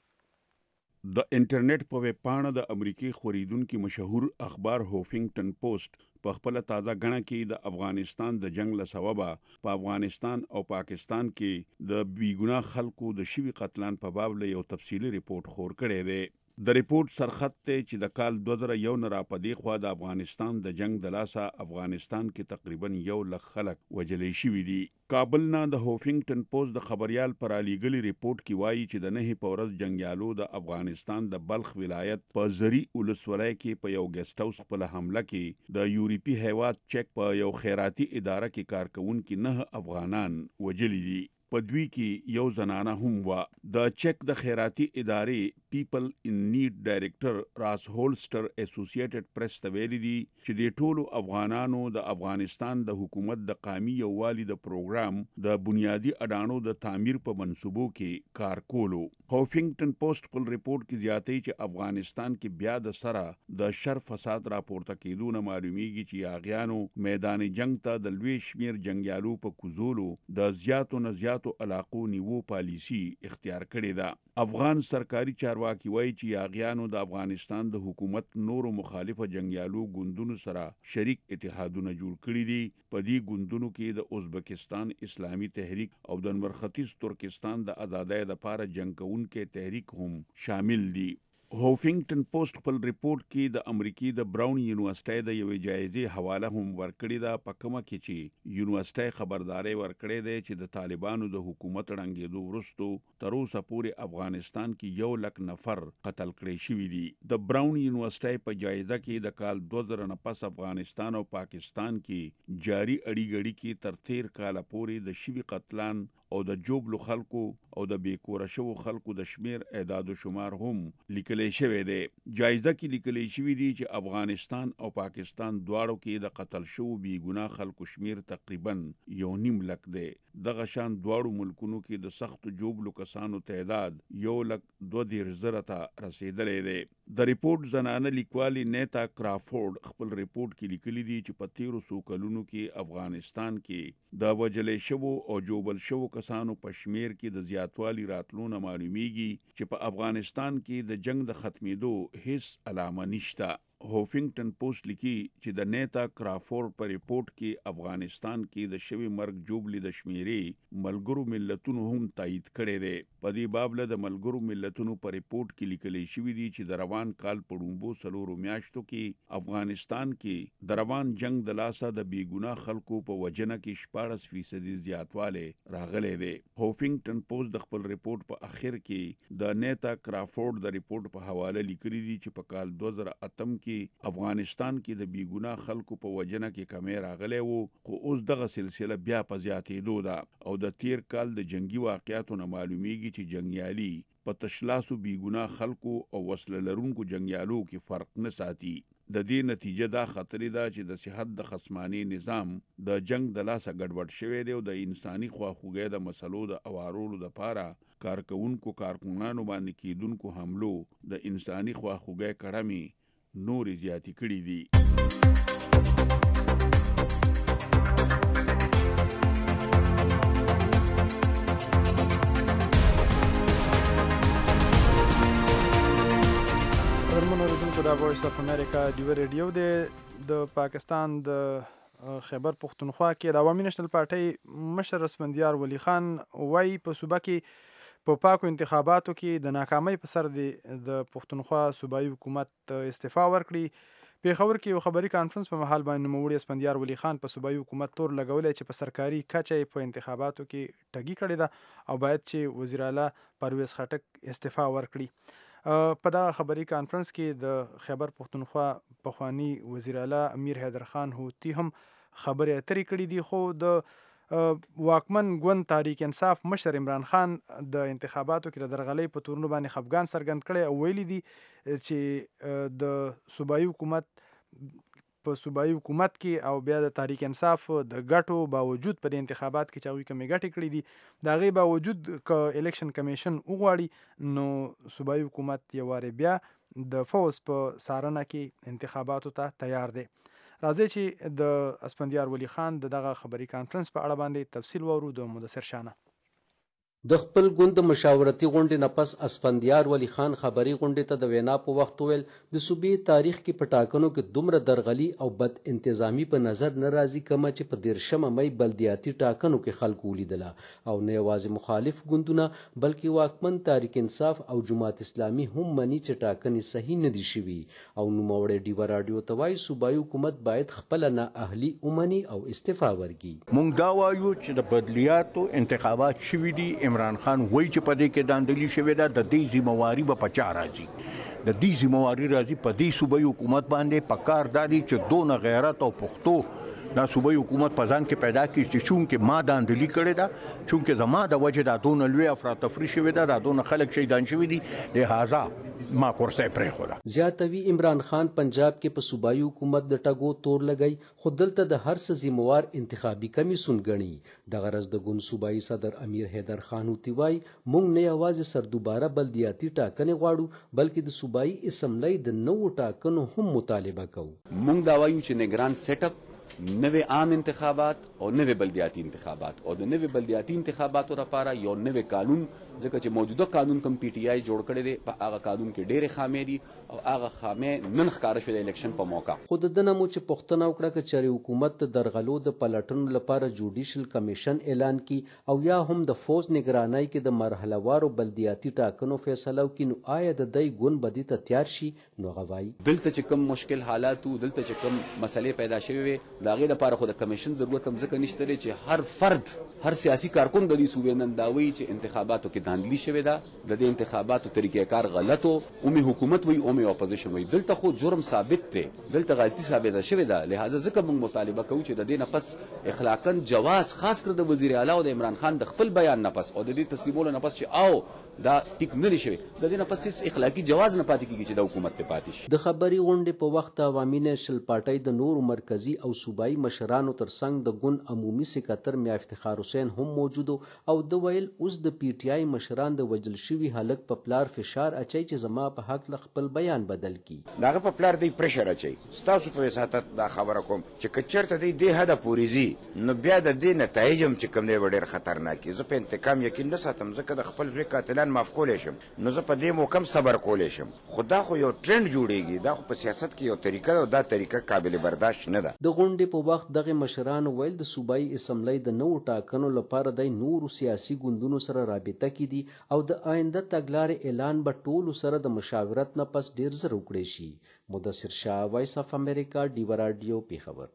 د انټرنیټ په ویب پاڼه د امریکای خوریدونکو مشهور اخبار هوفینګټن پوسټ په خپل تازه غڼه کې د افغانستان د جنگ له سببه په افغانستان او پاکستان کې د بیګناه خلکو د شوي قتلان په باب له یو تفصیلي ریپورت خور کړی دی. د ریپورت سرخط ته چې د کال 2001 نه راپدې خوا د افغانستان د جنگ د لاسه افغانستان کې تقریبا 1 لک خلک وجلې شوي دي. کابل نه د هوفینګټن پوسټ د خبريال پر علیګلی ریپورت کې وایي چې د 9 په ورځ جنگیالو د افغانستان د بلخ ولایت په زری ولسوالۍ کې په یو ګیسټ هاوس خپل حمله کې د یورپی هیواد چک په یو خیراتي اداره کې کارکونکو 9 افغانان وجلې دي. په دوی کې یو زنانه هم و. د چک د خیراتي ادارې پیپل ان نیډ ډایریکټر راس هولسټر اسوسییټډ پریس ته ویلي دي چې د ټولو افغانانو د افغانستان د حکومت د قومي یووالي د پروګرام د بنیادی اډانو د تعمیر په منصوبو کې کار کولو. هوفینګټن پوسټ په ریپورت کې زیاتې چې افغانستان کې بیا د سره د شر فساد راپورته کېدو نه معلومیږي چې یاغیانو میدان جنگ ته د لوی شمیر جنگیالو په کوزولو د زیاتو نه زیاتو علاقو نیو پالیسی اختیار کړې ده. افغان سرکاري چارواکي وایي چې یاغیانو د افغانستان د حکومت نورو مخالفه جنگیالو ګوندونو سره شریک اتحادونه جوړ کړي دي. په دې ګوندونو کې د ازبکستان اسلامي تحریک او د نور ختیځ ترکستان د آزادۍ لپاره جنگ کوونکو تحریک هم شامل دي. هوفینګټن پوسټ خپل ریپورت کې د امریکای د براون یونیورسيټي د یوې جایزې حواله هم ورکړې ده، په کومه کې چې یونیورسيټي خبرداري ورکړې ده چې د طالبانو د حکومت ړنګېدو وروسته تر اوسه پورې افغانستان کې 1 لک نفر قتل کړي شوي دي. د براون یونیورسيټي په جایزه کې د کال 2000 نه پس افغانستان او پاکستان کې جاری اړیګړي کې تر 13 کال پورې د شوي قتلان او د جوبلو خلکو او د بیکوره شو خلکو د شمیر اعداد و شمار هم لیکل شوی دی. جایزه کې لیکل شوی دی چې افغانستان او پاکستان دواړو کې د قتل شو بی ګناه خلکو شمیر تقریبا 1.5 لک دی. دغه شان دواړو ملکونو کې د سخت جوبلو کسانو تعداد 1,02,000 ته رسیدلی دی. د ریپورت زنانه لیکوالي نیتا کرافورد خپل ریپورت کې لیکلي دي چې په 1300 کلونو کې افغانستان کې د وجلې شو او جوبل شو کسانو په شمیر کې د زیاتوالی راتلونه معلومیږي چې په افغانستان کې د جنگ د ختمېدو هیڅ علامه نشته. هوفینګټن پوسټ لیکي چې د نیتا کرافورد په ریپورت کې افغانستان کې د شوی مرګ جوبلی د شمیرې ملګرو ملتونو هم تایید کړي دي. په دې باب له د ملګرو ملتونو په ریپورت کې لیکل شوی دی چې د روان کال په ډومبو سلورو میاشتو کې افغانستان کې د روان جنگ د لاسه د بیګناه خلکو په وجنه کې 14% زیاتواله راغلی دی. هوفینګټن پوسټ د خپل ریپورت په اخر کې د نیتا کرافورد د ریپورت په حواله لیکلي دي چې په کال 2008 کې افغانستان کې د بیګناه خلکو په وجنه کې کمی راغلی وو، خو اوس دغه سلسله بیا په زیاتېدو ده او د تیر کال د جنگي واقعاتو نه معلومیږي چې جنگیالي په تشلاسو بیګناه خلکو او وسله لرونکو جنگیالو کې فرق نه ساتي. د دې نتیجه دا خطرې ده چې د صحت د خصماني نظام د جنگ د لاسه ګډوډ شوی دی او د انساني خواخوږۍ د مسلو د اوارولو لپاره کارکونکو کارکونانو باندې کیدونکو حملو د انساني خواخوږۍ کړمې نورې زیاتې کړې دي. اوریدونکو دا وایس اف امریکا ډیو ریډیو د پاکستان د خیبر پختونخوا کې د عوامي نېشنل پارټۍ مشر اسفندیار ولی خان وایي په صوبه کې په پاکو انتخاباتو کې د ناکامۍ په سر د پختونخوا صوبایي حکومت استعفا ورکړي. پیښور کې یو خبري کانفرنس په مهال باندې نوموړي اسفندیار ولی خان په صوبایي حکومت تور لګولی چې په سرکاري کچه په انتخاباتو کې ټګي کړې ده او باید چې وزیر اعلی پرویز خټک استعفا ورکړي. په دغه خبري کانفرنس کې د خیبر پختونخوا پخوانی وزیر اعلی امیر حیدر خان هوتي هم خبرې اترې کړې دي، خو د واکمن ګوند تحریک انصاف مشر عمران خان د انتخاباتو کې د درغلۍ په تورونو باندې خفګان څرګند کړی او ویلي دي چې د صوبایي حکومت په صوبایي حکومت کې او بیا د تحریک انصاف د ګټو باوجود په دې انتخابات کې چې هغوی کمې ګټې کړې دي د هغې باوجود که الیکشن کمیشن وغواړي نو صوبایي حکومت یو وارې بیا د فوز په څارنه کې انتخاباتو ته تیار دی. راځئ چې د اسفندیار ولی خان د دغه خبري کانفرنس په اړه باندې تفصیل واورو د مدثر شانه. د خپل ګوند مشاورتي غونډې نه پس اسفندیار ولی خان خبري غونډې ته د وینا په وخت ویل د صوبې تاریخ کې په ټاکنو کې دومره درغلي او بد انتظامي په نظر نه راځي کومه چې په 13 مې بلدیاتي ټاکنو کې خلکو ولیدله او نه یوازې مخالف ګوندونه بلکې واکمن تحریک انصاف او جماعت اسلامي هم مني چې ټاکنې صحیح نه دي شوي او نوموړی ډیوه راډیو ته وایي صوبایي حکومت باید خپله نااهلي ومني او استعفا ورکړي. موږ دا وایو چې د بلدیاتو انتخابات شوي دي. عمران خان وایي چې په دې کې داندلي شوې ده، د دې ذمہواري به په چا راځي؟ د دې ذمہواري راځي په دې صوبایي حکومت باندې. په کار دا دی چې دونه غیرت او پښتو دا صوبایي حکومت په ځان کې پیدا کړي چې چونکې ما داندلي کړې ده، چونکې زما د وجې دا دونه لوی افراتفري شوې ده، دا دونه خلک شهیدان شوي دي، لهذا ما کورسۍ پرېښوده. زیاتوي عمران خان پنجاب کې په صوبایي حکومت د ټګو تور لګی، خو دلته د هر څه ذمہوار انتخابي کمیسون ګڼي. دغه ورځ د ګوند صوبایي صدر امیر حیدر خان هوتي وایي موږ نه یوازې سردوباره بلدیاتي ټاکنې غواړو بلکې د صوبایي اسمبلۍ د نوو ټاکنو هم مطالبه کوو. موږ دا وایو چې نگران سیټ اپ، نوې عام انتخابات او نوې بلدیاتي انتخابات او د نوې بلدیاتي انتخاباتو لپاره یو نوې قانون، ځکه چې موجوده قانون کوم پی ټی آی جوړ کړی دی په هغه قانون کې ډېرې خامې دي او هغه خامې نن ښکاره شوې د الیکشن په موقع. خو د ده نه مو چې پوښتنه وکړه که چېرې حکومت د درغلو د پلټنو لپاره جوډیشل کمیشن اعلان کړي او یا هم د فوز نگرانۍ کې د مرحله وارو بلدیاتي ټاکنو فیصله وکړي نو آیا د دی ګوند به دې ته تیار شي؟ نو هغه وایي دلته چې کوم مشکل حالات و، دلته چې کوم مسلې پیدا شوې وې، د هغې لپاره خو د کمیشن ضرورت هم ځکه نشته دی چې هر فرد، هر سیاسي کارکون د دې صوبې نن دا وایي چې انتخاباتو کې داندلي شوې ده، د دې انتخاباتو طریقې کار غلط و، اومې حکومت وایي اومې اپوزیشن وایي. دلته خو جرم ثابت دی، دلته غلطي ثابته شوې ده، لهذا ځکه موږ مطالبه کوو چې د دې نه پس اخلاقاً جواز خاص کر د وزیر اعلی او د عمران خان د خپل بیان نه پس او د دې تسلیمولو نه پس چې او دا ټیک نه شوی، د دې نه پس هیڅ اخلاقي جواز نه پاتې کیږي چې د حکومت ته پاتې شي. د خبري غونډې په وخت عوامي نیشنل پارټۍ د نورو مرکزی او صوبایي مشرانو ترڅنګ د ګوند عمومي سکرټر میا افتخار حسین هم موجود او د ویل اوس د پی ټی آی مشران د وجل شوي هلک په پلار فشار اچي چې زما په حق ل خپل بیان بدل کی. داغه په پلار دی پریشر اچي. ستاسو په وساتت دا خبره کوم چې کچرته دی د هدا پوریزي نو بیا د دې نتایج هم چې کوم دی ډېر خطرناک. زه په انتقام یقین نه ساتم ځکه د خپل زوی قاتلان معاف کولای شم، نو زه په دې موکم صبر کولای شم. خدا خو یو ټرند جوړیږي، دا خو په سیاست کې یو طریقه ده او دا طریقه قابل برداشت نه ده. د غونډې په وخت دغه مشران ویل د صوبایي اسمبلی د نوو ټاکنو لپاره د نورو سیاسي ګوندونو سره رابطه کړي او د آینده تګلارې اعلان به ټولو سره د مشاورت نه پس ډیر زر وکړي شي. مدثر شاه، وایس اف امریکا، ډیوه راډیو، پیښور.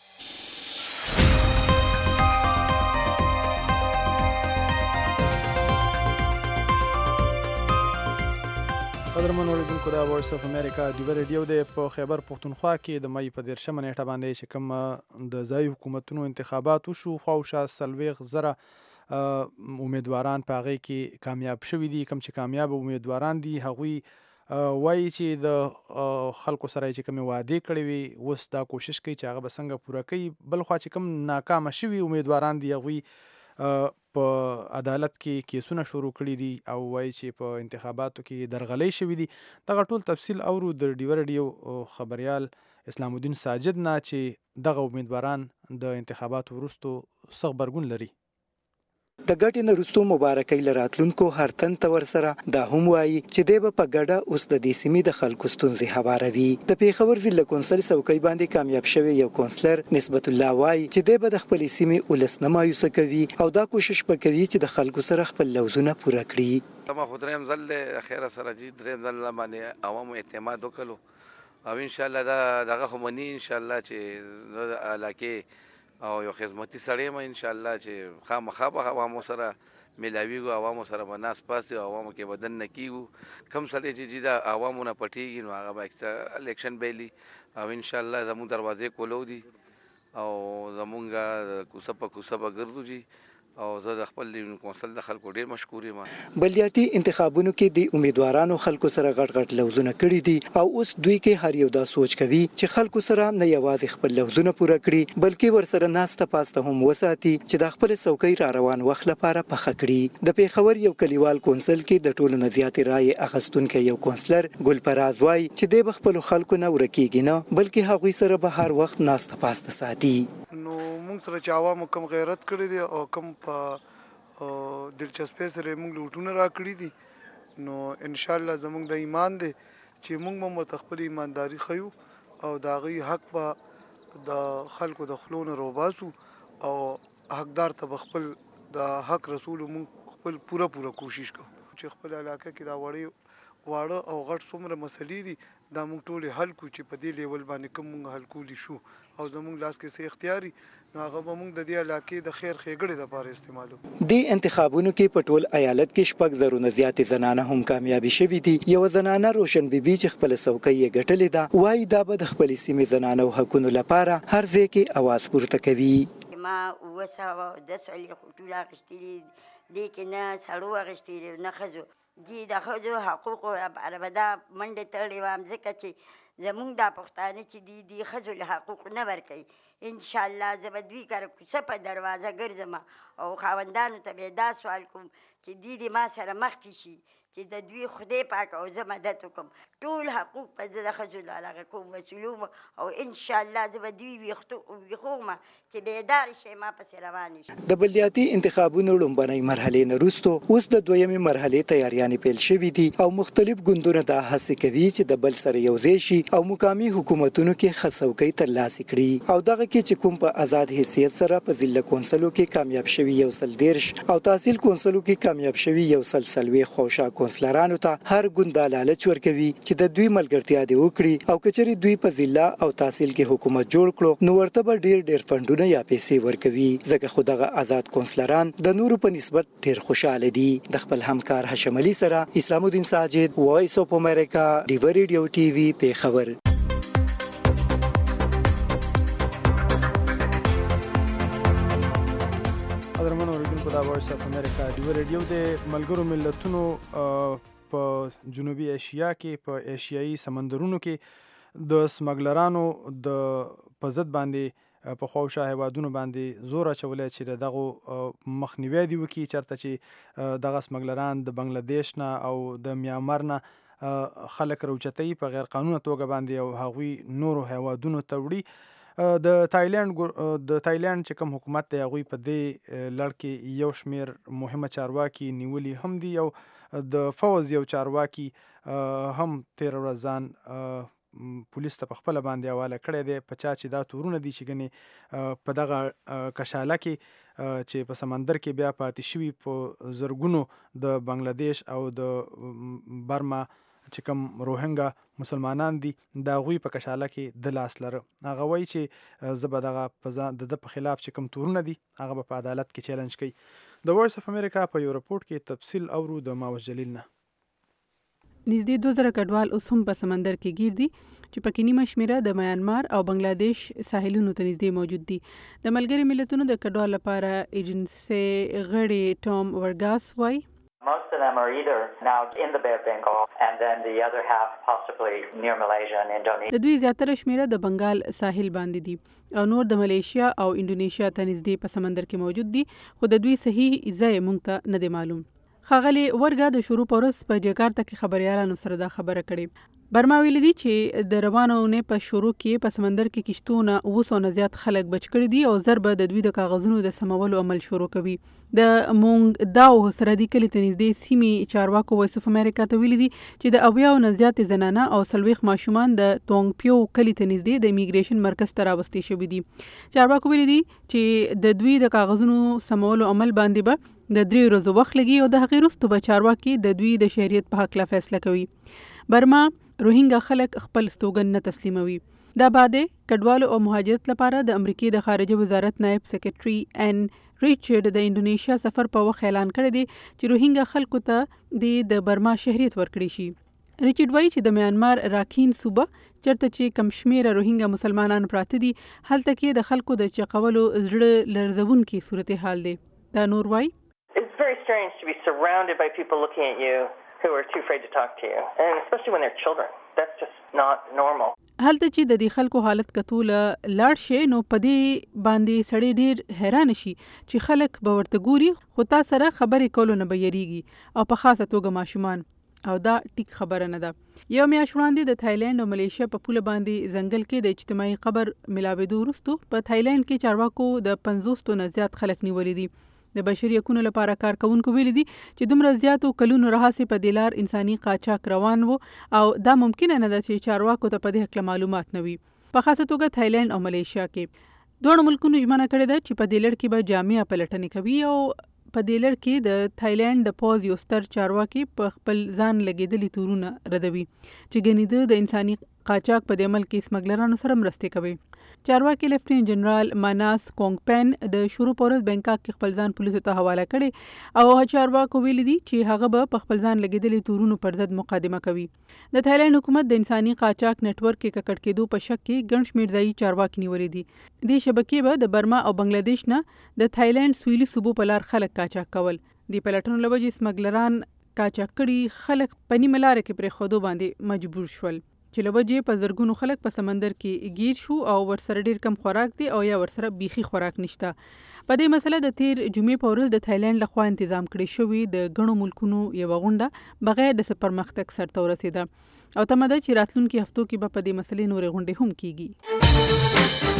قدرمن اوریدونکو، دا وایس اف امریکا ډیوه ریډیو دی. په خیبر پختونخوا کې د مې په 13 نیټه باندې چې کوم د ځایي حکومتونو انتخابات وشو، خواوشا 40,000 امیدواران په هغې کې کامیاب شوي دي. کوم چې کامیاب امیدواران دي هغوی وایي چې د خلکو سره چې کومې وعدې کړې وي اوس دا کوشش کوي چې هغه به څنګه پوره کوي. بل خوا چې کوم ناکامه شوي امیدواران دي هغوی په عدالت کې کیسونه شروع کړي دي او وایي چې په انتخاباتو کې درغلۍ شوي دي. دغه ټول تفصیل اورو د ډیوه ریډیو خبریال اسلام الدین ساجد نه چې دغه امیدواران د انتخاباتو وروستو څه غبرګون لري. د ګټې نه وروسته مبارکۍ له راتلونکو هر تن ته ورسره دا هم وایي چې دی به په ګډه اوس د دې سیمې د خلکو ستونزې هواروي. د پېښور ضلع کونسل څوکۍ باندې کامیاب شوی یو کونسلر نسبت الله وایي چې دی به د خپلې سیمې ولس نه مایوسه کوي او دا کوشش به کوي چې د خلکو سره خپل لوظونه پوره کړي. ما خو دریم ځل خیره سره جي دریم ځل باندې عوامو اعتماد وکړو او ان شاء الله دا دغه خو مني ان شاء الله چې د علاقې او یو خدمتي سړی ما ان شاء الله چې خامخا به عوامو سره ملاویږو عوامو سره به ناس پاس او عوامو کې بدن نه کیږو کم سړی چې دا عوامو نه پټیږي نو هغه به الیکشن بیلی او ان شاء الله زموږ دروازې کولو دي او زمونږ کوڅه په کوڅه به ګرځو جي او زه د خپل کونسل د خلکو ډیر مشکور یم. بلدیاتي انتخابونو کې د امیدوارانو خلکو سره غټ غټ لوظونه کړي دي او اوس دوی کې هر یو دا سوچ کوي چې خلکو سره نه یوازې خپل لوظونه پوره کړي بلکې ورسره ناسته پاسته هم وساتي چې د خپل څوکۍ را روان وخت لپاره پخه کړي. د پېښور یو کلیوال کونسل کې د ټولو نه زیاتې رایې اخیستونکی یو کونسلر ګلپراز وایي چې دی به خپلو خلکو نه ورکیږي نه بلکې هغوی سره به هر وخت ناسته پاسته ساتي. نو موږ سره چې عوامو کم غیرت کړی دی او کم په دلچسپۍ سره موږ لوټونه راکړي دي نو ان شاء الله زموږ د ایمان دی چې موږ هم خپل ایمانداري ښیو او د هغوی حق به د خلکو د خولو نه روباسو او حقدار ته به خپل د حق رسولو موږ خپل پوره کوشش کوو چې خپل علاقه کې دا واړه او غټ څومره مسلې دي دا موږ ټولې حل کړو چې په دې لیول باندې کوم موږ حل کولی شو او زموږ لاس کې څه اختیاري نو هغه به موږ د دې علاقې د خیر ښېګړې دپاره استعمالو. دې انتخابونو کې په ټول ایالت کې 6,000 نه زیاتې زنانه هم کامیابي شوې دي. یوه زنانه روشن بیبي چې خپله څوکۍ یې ګټلې ده وایي دا به د خپلې سیمې زنانو حقونو لپاره هر ځای کې اواز پورته کوي. ما 910 ټول اخیستي دي دې کې نه سړو اخیستي دي نه ښځو دي د ښځو حقوقو لپاره به دا منډې تړلې وم ځکه چې زمونږ دا پښتانه چې دي د ښځو له حقوقو نه ورکوي انشاءالله زه به دوی کره کوڅه په دروازه ګرځم او خاوندانو ته به دا سوال کوم چې دوی د ما سره مخکې شي چې د دوی خدای پاک او زه مدد وکړم ټول حقوق به زه د ښځو له علاقه کوم وسلوم او انشاءالله زه به دوی ویښوم چې بیداره شي ما پسې روانې شي. د بلدیاتي انتخابونو لومبنۍ مرحلې نه وروسته اوس د دویمې مرحلې تیاریانې پیل شوي دي او مختلف ګوندونه دا هڅې کوي چې د بل سره یوځای شي او مقامي حکومتونو کې ښه څوکۍ ترلاسه کړي او دغه کې چې کوم په آزاد حیثیت سره په ضلع کونسلو کې کامیاب شوي 130 او تحصیل کونسلو کې کامیاب شوي 140 خوشا کونسلرانو ته هر ګوند لالچ ورکوي چې د دوی ملګرتیا دې وکړي او کچري دوی په ضلع او تحصیل کې حکومت جوړ کړو نو ورته به ډیر فندونه یا پیسې ورکوي ځکه خو دغه آزاد کونسلران د نورو په نسبت ډیر خوشاله دي. د خپل همکار هاشم علي سره اسلام الدین ساجد وایس اف امریکا ډیو ریډیو ټي وي پېښور. قدرمن اوریدونکو دا وایس اف امریکا ډیو ریډیو د ملګرو ملتونو په جنوبي ایشیا کې په ایشیایي سمندرونو کې د سمګلرانو د په ضد باندې په خواوشا هیوادونو باندې زور اچولی چې دغه مخنیوی دې وکړي چېرته چې دغه سمګلران د بنګلادیش نه او د میانمار نه خلک راوچتوي په غیر قانونه توګه باندې او هغوی نورو هیوادونو ته وړي. د تایلند چې کوم حکومت دی هغوی په دې لړ کې یو شمیر مهمه چارواکي نیولي هم دي او د فوز یو چارواکي هم تیر ورځ ځان پولیس ته په خپله باندې حواله کړی دی په چا چې دا تورونه دي چې ګنې په دغه کشاله کې چې په سمندر کې بیا پاتې شوي په زرګونو د بنګلادیش او د برما چې کوم روهنګا مسلمانان دي د هغوی په کشاله کې د لاس لره. هغه وایي چې زه به دغه د ده په خلاف چې کوم تورونه دي هغه به په عدالت کې چیلنج کوي. د وایس اف امریکا په یو رپورټ کې تفصیل اورو د ماوس جلیل نه. نږدې 2000 کډوال اوس هم په سمندر کې گیر دي چې پکې نیمه شمیره د میانمار او بنگلادیش ساحلونو ته نږدې موجود دي. د ملګري ملتونو د کډوال لپاره ایجنسي غړي ټام ورګاس وایي Most of them are either now in the Bay of Bengal and then the other half possibly near Malaysia and Indonesia. د دوی زیاتره شمیره د بنگال ساحل باندې دي او نور د ملیشیا او انډونیشیا ته نږدې په سمندر کې موجود دي خو د دوی صحیح ځای مونږ ته نه دی معلوم. ښاغلي ورګا د شروع پورس په جکارتا کې خبريالانو سره دا خبره کړې. برما ویلي دي چې د روانه اونۍ په شروع کې په سمندر کې کشتونه 200 نه زیات خلک بچ کړي دي او ضربه د دوی د کاغذونو د سمولو عمل شروع کوي. د مونږ داو سرحدي کلي ته نږدې سیمې چارواکو وایس اف امریکا ته ویلي دي چې د 80 نه زیات زنانه او 40 ماشومان د تونګ پیو کلي ته نږدې د امیګریشن مرکز ته راوستي شوي دي. چارواکو ویلي دي چې د دوی د کاغذونو سمولو عمل باندې به د 3 ورځې وخت لګي او د هغې وروسته به چارواکي د دوی د شهریت په هکله فیصله کوي. برما روهینګا خلک خپل ستوګن نه تسلیموي. دا باندې کډوالو او مهاجرت لپاره د امریکای د خارجه وزارت نائب سیکریټري ان ریچارډ د انډونیشیا سفر په وخت اعلان کړی دی چې روهینګا خلکو ته د برما شهریت ورکړي شي. ریچارډ وایي چې د میانمار راکین صوبه چرته چې کم شمیره روهینګا مسلمانان پراته دي هلته کې د خلکو د چقولو زړه لرزونکي صورتحال دی. دا نور وایي It's very strange to be surrounded by people looking at you who are too afraid to talk to you, and especially when they're children. That's just not normal. هلته چې د دې خلکو حالت کتوله لاړ شي نو په دې باندې سړی ډېر حیران شي چې خلک به ورته ګوري خو تا سره خبرې کولو نه به یریږي او په خاصه توګه ماشومان او دا ټیک خبره نه ده. یو میاشت وړاندې د تایلند او ملیشیا په پوله باندې ځنګل کې د اجتماعي قبر ملاوېدو وروسته په تایلند کې چارواکو د 50 نه زیات خلک نیولي دي. د بشري حقوقو لپاره کارکونکو ویلي دي چې دومره زیاتو کلونو راهیسې په دې لار انساني قاچاق روان وو او دا ممکنه نه ده چې چارواکو ته په دې هکله معلومات نه وي. په خاصه توګه تایلند او ملیشیا کې دوه ملکونو ژمنه کړې ده چې په دې لړ کې به جامع پلټنې کوي او په دې لړ کې د تایلند د پوز یو ستر چارواکي په خپل ځان لګېدلي تورونه ردوي چې ګنې د انساني قاچاق په عمل کې سمګلرانو سره مرسته کوي. چارواکي لیفټیننټ جنرال ماناس کونګپن د شروع پورز بنکاک کې خپل ځان پولیسو ته حواله کړي او چارواکو ویلي دي چې هغه به په خپل ځان لګېدلي تورونو پر ضد مقدمه کوي. د تایلند حکومت د انساني قاچاق نتورک کې ککړ کېدو په شک کې ګڼ شمېر ځایي چارواکي نیولي دي. دې شبکې به د برما او بنگلادیش نه د تایلند سویلي صوبو په لار خلک قاچاق کول. د پلټنو له وجې سمګلران قاچاق کړي خلک په نیمه لاره کې پرېښودو باندې مجبور شول چې له وجې په زرګونو خلک په سمندر کې ګیر شو او ورسره ډیر کم خوراک دی او یا ورسره بیخي خوراک نشته. په دې مسله د تیر جمعې په ورځ د تایلند لخوا تنظیم کړې شوې د غنو ملکونو یو غونډه بغیر د پرمختګ سرته ورسېده او تمه ده چې راتلونکي هفتو کې به په دې مسلې نورې غونډې هم کیږي.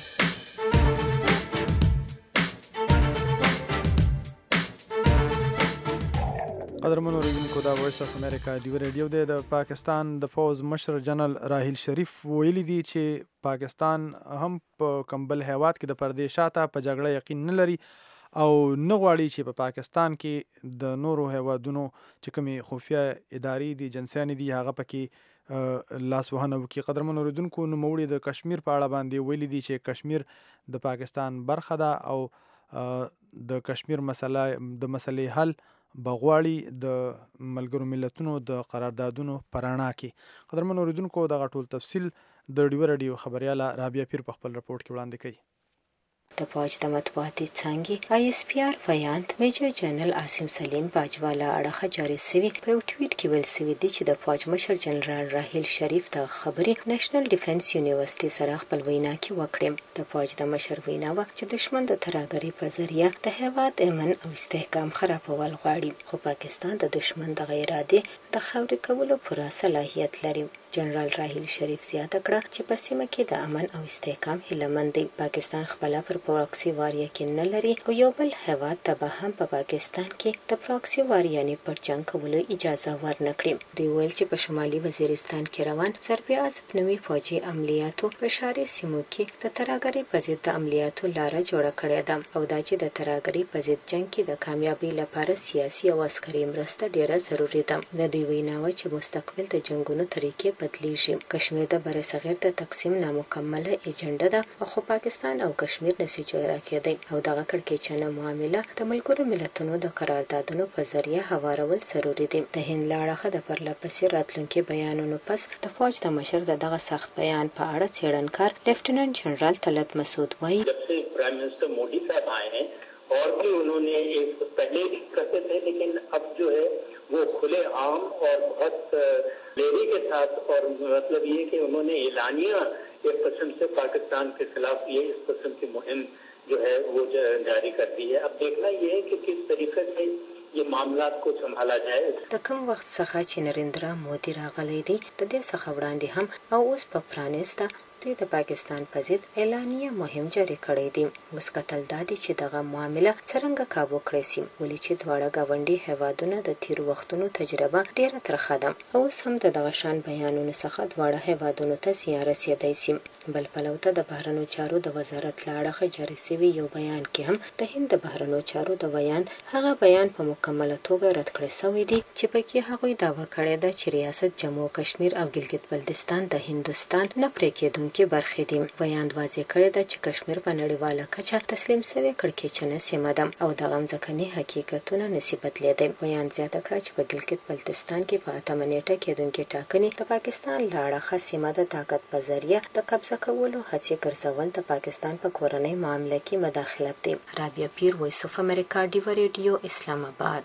قدرمنو اوریدونکو دا وایس اف امریکا دی ریډیو دی. د پاکستان د فوز مشر جنرال راحیل شریف ویلي دي چې پاکستان هم په کمبل هیواد کې د پردې شاته په جګړه یقین نه لري او نه غواړي چې په پاکستان کې د نورو هیوادونو چې کومې خفیه ادارې دي جنسیانې دي هغه پکې لاس وهنه وکړي. قدرمنو اوریدونکو نوموړي د کشمیر په اړه باندې ویلي دي چې کشمیر د پاکستان برخه ده او د کشمیر مسلې حل بغواړي د ملګرو ملتونو د قراردادونو پرانا کې. قدرمن اوریدونکو دغه ټول تفصیل د ډیو رادیو خبرياله رابعه پیر په خپل رپورت کې وړاندې کوي. د فوج د مطبوعاتي څانګې ISPR ویاند میجر جنرال عاصم سلیم باجوالا اړه جاری سوي په یو ټویټ کې ویل سوي دي چې د فوج مشر جنرال راحیل شریف د خبرې نېشنل ډیفنس یونیورسيټي سره خپل وینا کې وکړه. د فوج د مشر وینا و چې دشمن د ترهګرۍ په ذریعہ د هیواد امن او استحکام خرابول غواړي خو پاکستان د دشمن د غیرادي د خاورې کولو پوره صلاحیت لري. جنرال راحیل شریف زیاته کړه چې په سیمه کې د امن او استحکام هیله مند دی. پاکستان خپل پر پروکسي وار یقین نه لري او یو بل هیواد ته به هم په پاکستان کې د پروکسي وار یعنی پرچنګ کولو اجازه ورنکړي. دوی ویل چې په شمالي وزیرستان کې روان ضرب عصب نوي فوجي عملیاتو په شاري سیمو کې د ترهګرۍ په ضد د عملیاتو لاره جوړه کړې ده او دا چې د ترهګرۍ په ضد جنگ کې د کامیابی لپاره سیاسي او عسکري مرسته ډیره ضروری ده. د دوی وینا و چې مستقبل د جنگونو طریقې بدلیږي. کشمیر د برصغیر د تقسیم نامکمله ایجنډا ده خو پاکستان او کشمیر نشي جوړه کېدی او دغه کړکېچنه معامله د ملګرو ملتونو د قراردادونو په ذریعہ هوارول ضروری دي. د هند لاړه د پرلپسې راتلونکي بیانونو پس د فوج د مشر دغه سخت بیان په اړه څېړنکار لیفټیننټ جنرال طلعت مسعود وایي prime minister Modi साहब आए हैं और भी उन्होंने एक पहले करते थे लेकिन अब जो है वो खुले आम और बहुत लेरी के साथ और मतलब ये कि उन्होंने एलानिया एक किस्म से पाकिस्तान के खिलाफ ये इस किस्म की मुहिम जो है वो जारी कर दी है. अब देखना ये है कि किस तरीके से ये मामला को संभाला जाए. د کوم وخت څخه چې نریندرا مودي راغلی دی د دې څخه وړاندې هم او اوس په پرانیسته دوی د پاکستان په ضد اعلانیه مهم جاری کړی دی. اوس کتل دا دی چې دغه معامله څرنګه کابو کړی سي، ولې چې دواړه ګاونډي هیوادونه د تیرو وختونو تجربه ډیره ترخه ده. اوس هم د دغه شان بیانونو څخه دواړه هیوادونو ته زیان رسېدی سي. بل پلو ته د بهرنیو چارو د وزارت له اړخه جاري شوي یو بیان کې هم د هند د بهرنیو چارو د بیان هغه بیان په مکمله توګه رد کړی شوی دی چې پکې هغوی دعوه کړې ده چې ریاست جموں و کشمیر او ګلګت بلتستان د هندوستان نه پرې کېدونکې برخې دي. بیان واضح کړی ده چې کشمیر په نړیواله کچه تسلیم شوې کړکېچنه سیمه ده او دغه ځمکني حقیقتونه نشي بدلېدی. بیان زیاته کړه چې په ګلګت بلتستان کې په 8 نیټه کېدونکې ټاکنې د پاکستان له اړخه سیمه د طاقت په ذریعه د قبضه کولو هڅې ګرځول د پاکستان په کورنۍ معامله کې مداخلت دی. رابعه پیر، وایس اف امریکا، ډیو ریډیو، اسلام آباد.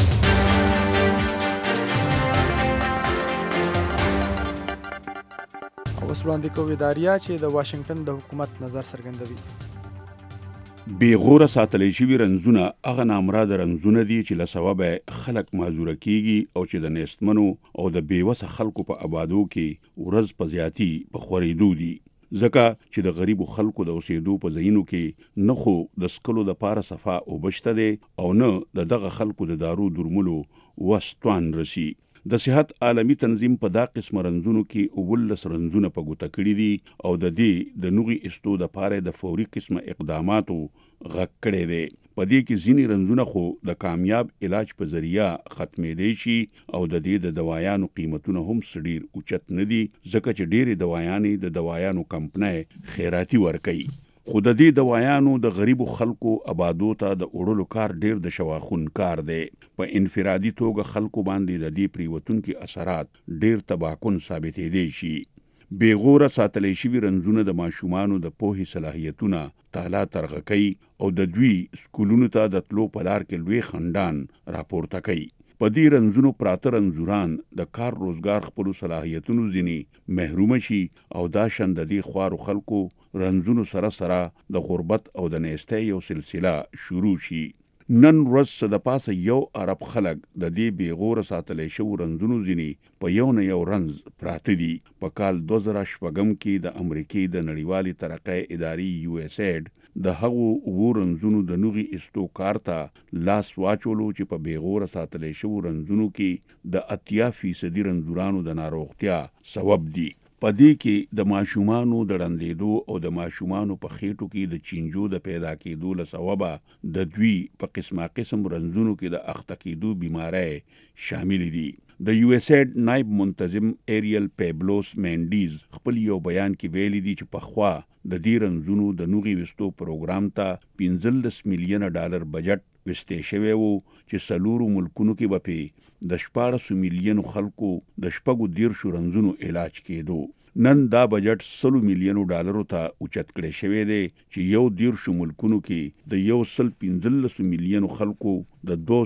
اوس وړاندې کوو اداریه چې د واشنگټن د حکومت نظر څرګندوي. بېغوره ساتلی شوي رنځونه هغه نامراده رنځونه دي چې له سببه خلک معذوره کیږي او چې د نیستمنو او د بېوسه خلکو په آبادو کې ورځ په زیاتي په خورېدو دي، ځکه چې د غریبو خلکو د اوسېدو په ځایونو کې نه خو د څښلو دپاره صفا اوبه شته دی او نه د دغه خلکو د دارو درملو وس توان رسي. د صحت عالمي تنظیم په دا قسمه رنځونو کې 19 رنځونه په ګوته کړي دي او د دې د نوغي استو دپاره د فوري قسمه اقداماتو غږ کړی دی. په دې کې ځینې رنځونه خو د کامیاب علاج په ذریعه ختمېدی شي او د دې د دوایانو قیمتونه هم ډېر اوچت نه دي، ځکه چې ډېرې دوایانې د دوایانو کمپنۍ خیراتي ورکوي. خو د دې دوایانو د غریبو خلکو آبادو ته د وړلو کار ډېر د شواخون کار دی. په انفرادي توګه خلکو باندې د دې پریوتونکي اثرات ډېر تباکن ثابتېدی شي. بېغوره ساتلی شوي رنځونه د ماشومانو د پوهې صلاحیتونه تالا ترغه کوي او د دوی سکولونو ته د تلو په لار کې لوی خنډان راپورته کوي. په دې رنځونو پراته رنځوران د کار روزګار خپلو صلاحیتونو ځینې محرومه شي او دا شان د دې خوارو خلکو رنځونو سره سره د غربت او د نیستۍ یو سلسله شروع شي. نن ورځ څه د پاسه یو ارب خلک د دې بېغوره ساتلی شوو رنځونو ځینې په یو نه یو رنځ پراته دي. په کال 2006 کې د امریکې د نړیوالې ترقۍ ادارې USAID د هغو رنځونو د نوغي استو کار ته لاس واچولو چې په بېغوره ساتلی شوو رنځونو کې د 80% رنځورانو د ناروغتیا سبب دي. په دې کې د ماشومانو د ړندېدو او د ماشومانو په خېټو کې د چینجو د پیدا کېدو له سببه د دوی په قسمه قسم رنځونو کې د اخته کېدو بیماری شامل دي. د USAID نائب منتظم ایریل پیبلوس مینډیز خپل یو بیان کې ویلي دي چې پخوا د دې رنځونو د نوغي وستو پروګرام ته $15 میلیونه بجټ وستی شوی وو چې 4 ملکونو کې به د 14 میلیونو خلکو د 14 رنځونو علاج کېدو. نن دا بجټ $100 میلیونو ته اوچت کړی شوی دی چې 14 ملکونو کې د 115 میلیونو خلکو د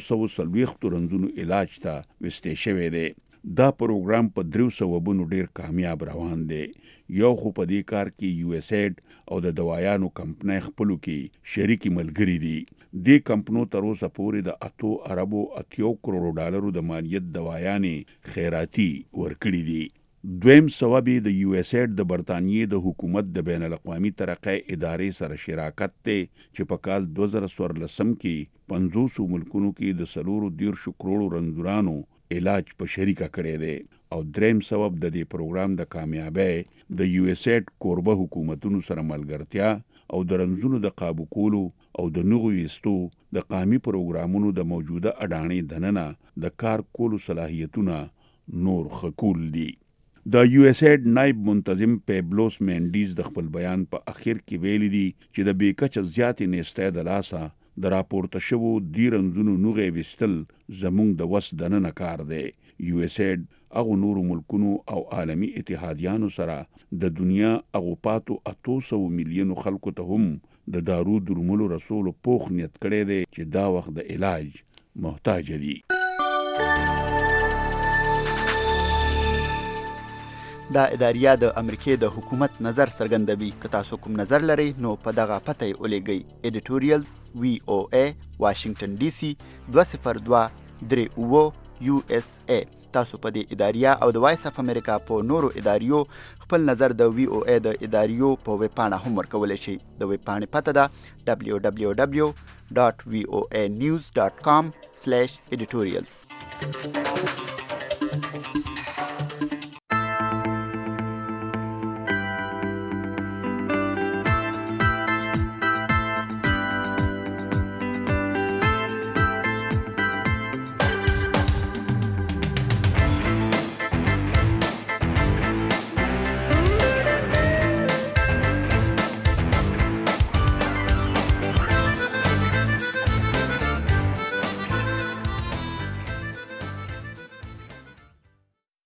240 رنځونو علاج ته وستی شوی دی. دا پروګرام په 3 سببونو ډیر کامیاب روان دی. یو خو په دې کار کې USAID او د دوایانو کمپنۍ خپلو کې شریکي ملګري دي. دې کمپنو تر اوسه پورې د 8 اربو 80 کروڑو د مالیت دوایانې خیراتي ورکړي دي. دویم سبب د USAID د برطانیې د حکومت د بین الاقوامي ترقۍ ادارې سره شراکت دی چې په کال 2014 کې 500 ملکونو کې د 4 کروڑو رنځورانو علاج په شریکه کړی دی. او دریم سبب د دې پروګرام د کامیابی د USAID کوربه حکومتونو سره ملګرتیا او د رنځونو د قابو کولو او د نغو ایستو د قامي پروګرامونو د موجوده اډانې دننه د کار کولو صلاحیتونه نور خکول دي. د USAID نائب منتظم پیبلوس مینډیز د خپل بیان په اخر کې ویلي دي چې د بیکچه زیاتې نیستۍ د لاسه د راپورته شوو دې رنځونو نوغې ویستل زموږ د وس دننه کار دی. USAID هغو نورو ملکونو او عالمي اتحادیانو سره د دنیا هغو پاتو 800 میلیونو خلکو ته هم د دارو درملو رسولو پوخ نیت کړی دی چې دا وخت د علاج محتاج دي. دا اداریه د امریکای د حکومت نظر څرګندوي. که تاسو کوم نظر لرئ نو په دغه پته یې ولیږئ. editorials VOA Washington DC 202-38 USA. تاسو په دې اداریه او د وایس اف امریکا په نورو اداریو خپل نظر د VOA د اداریو په ویب پاڼه هم ورکولی شئ. د ویب پاڼې پته ده www.voanews.com/editorials.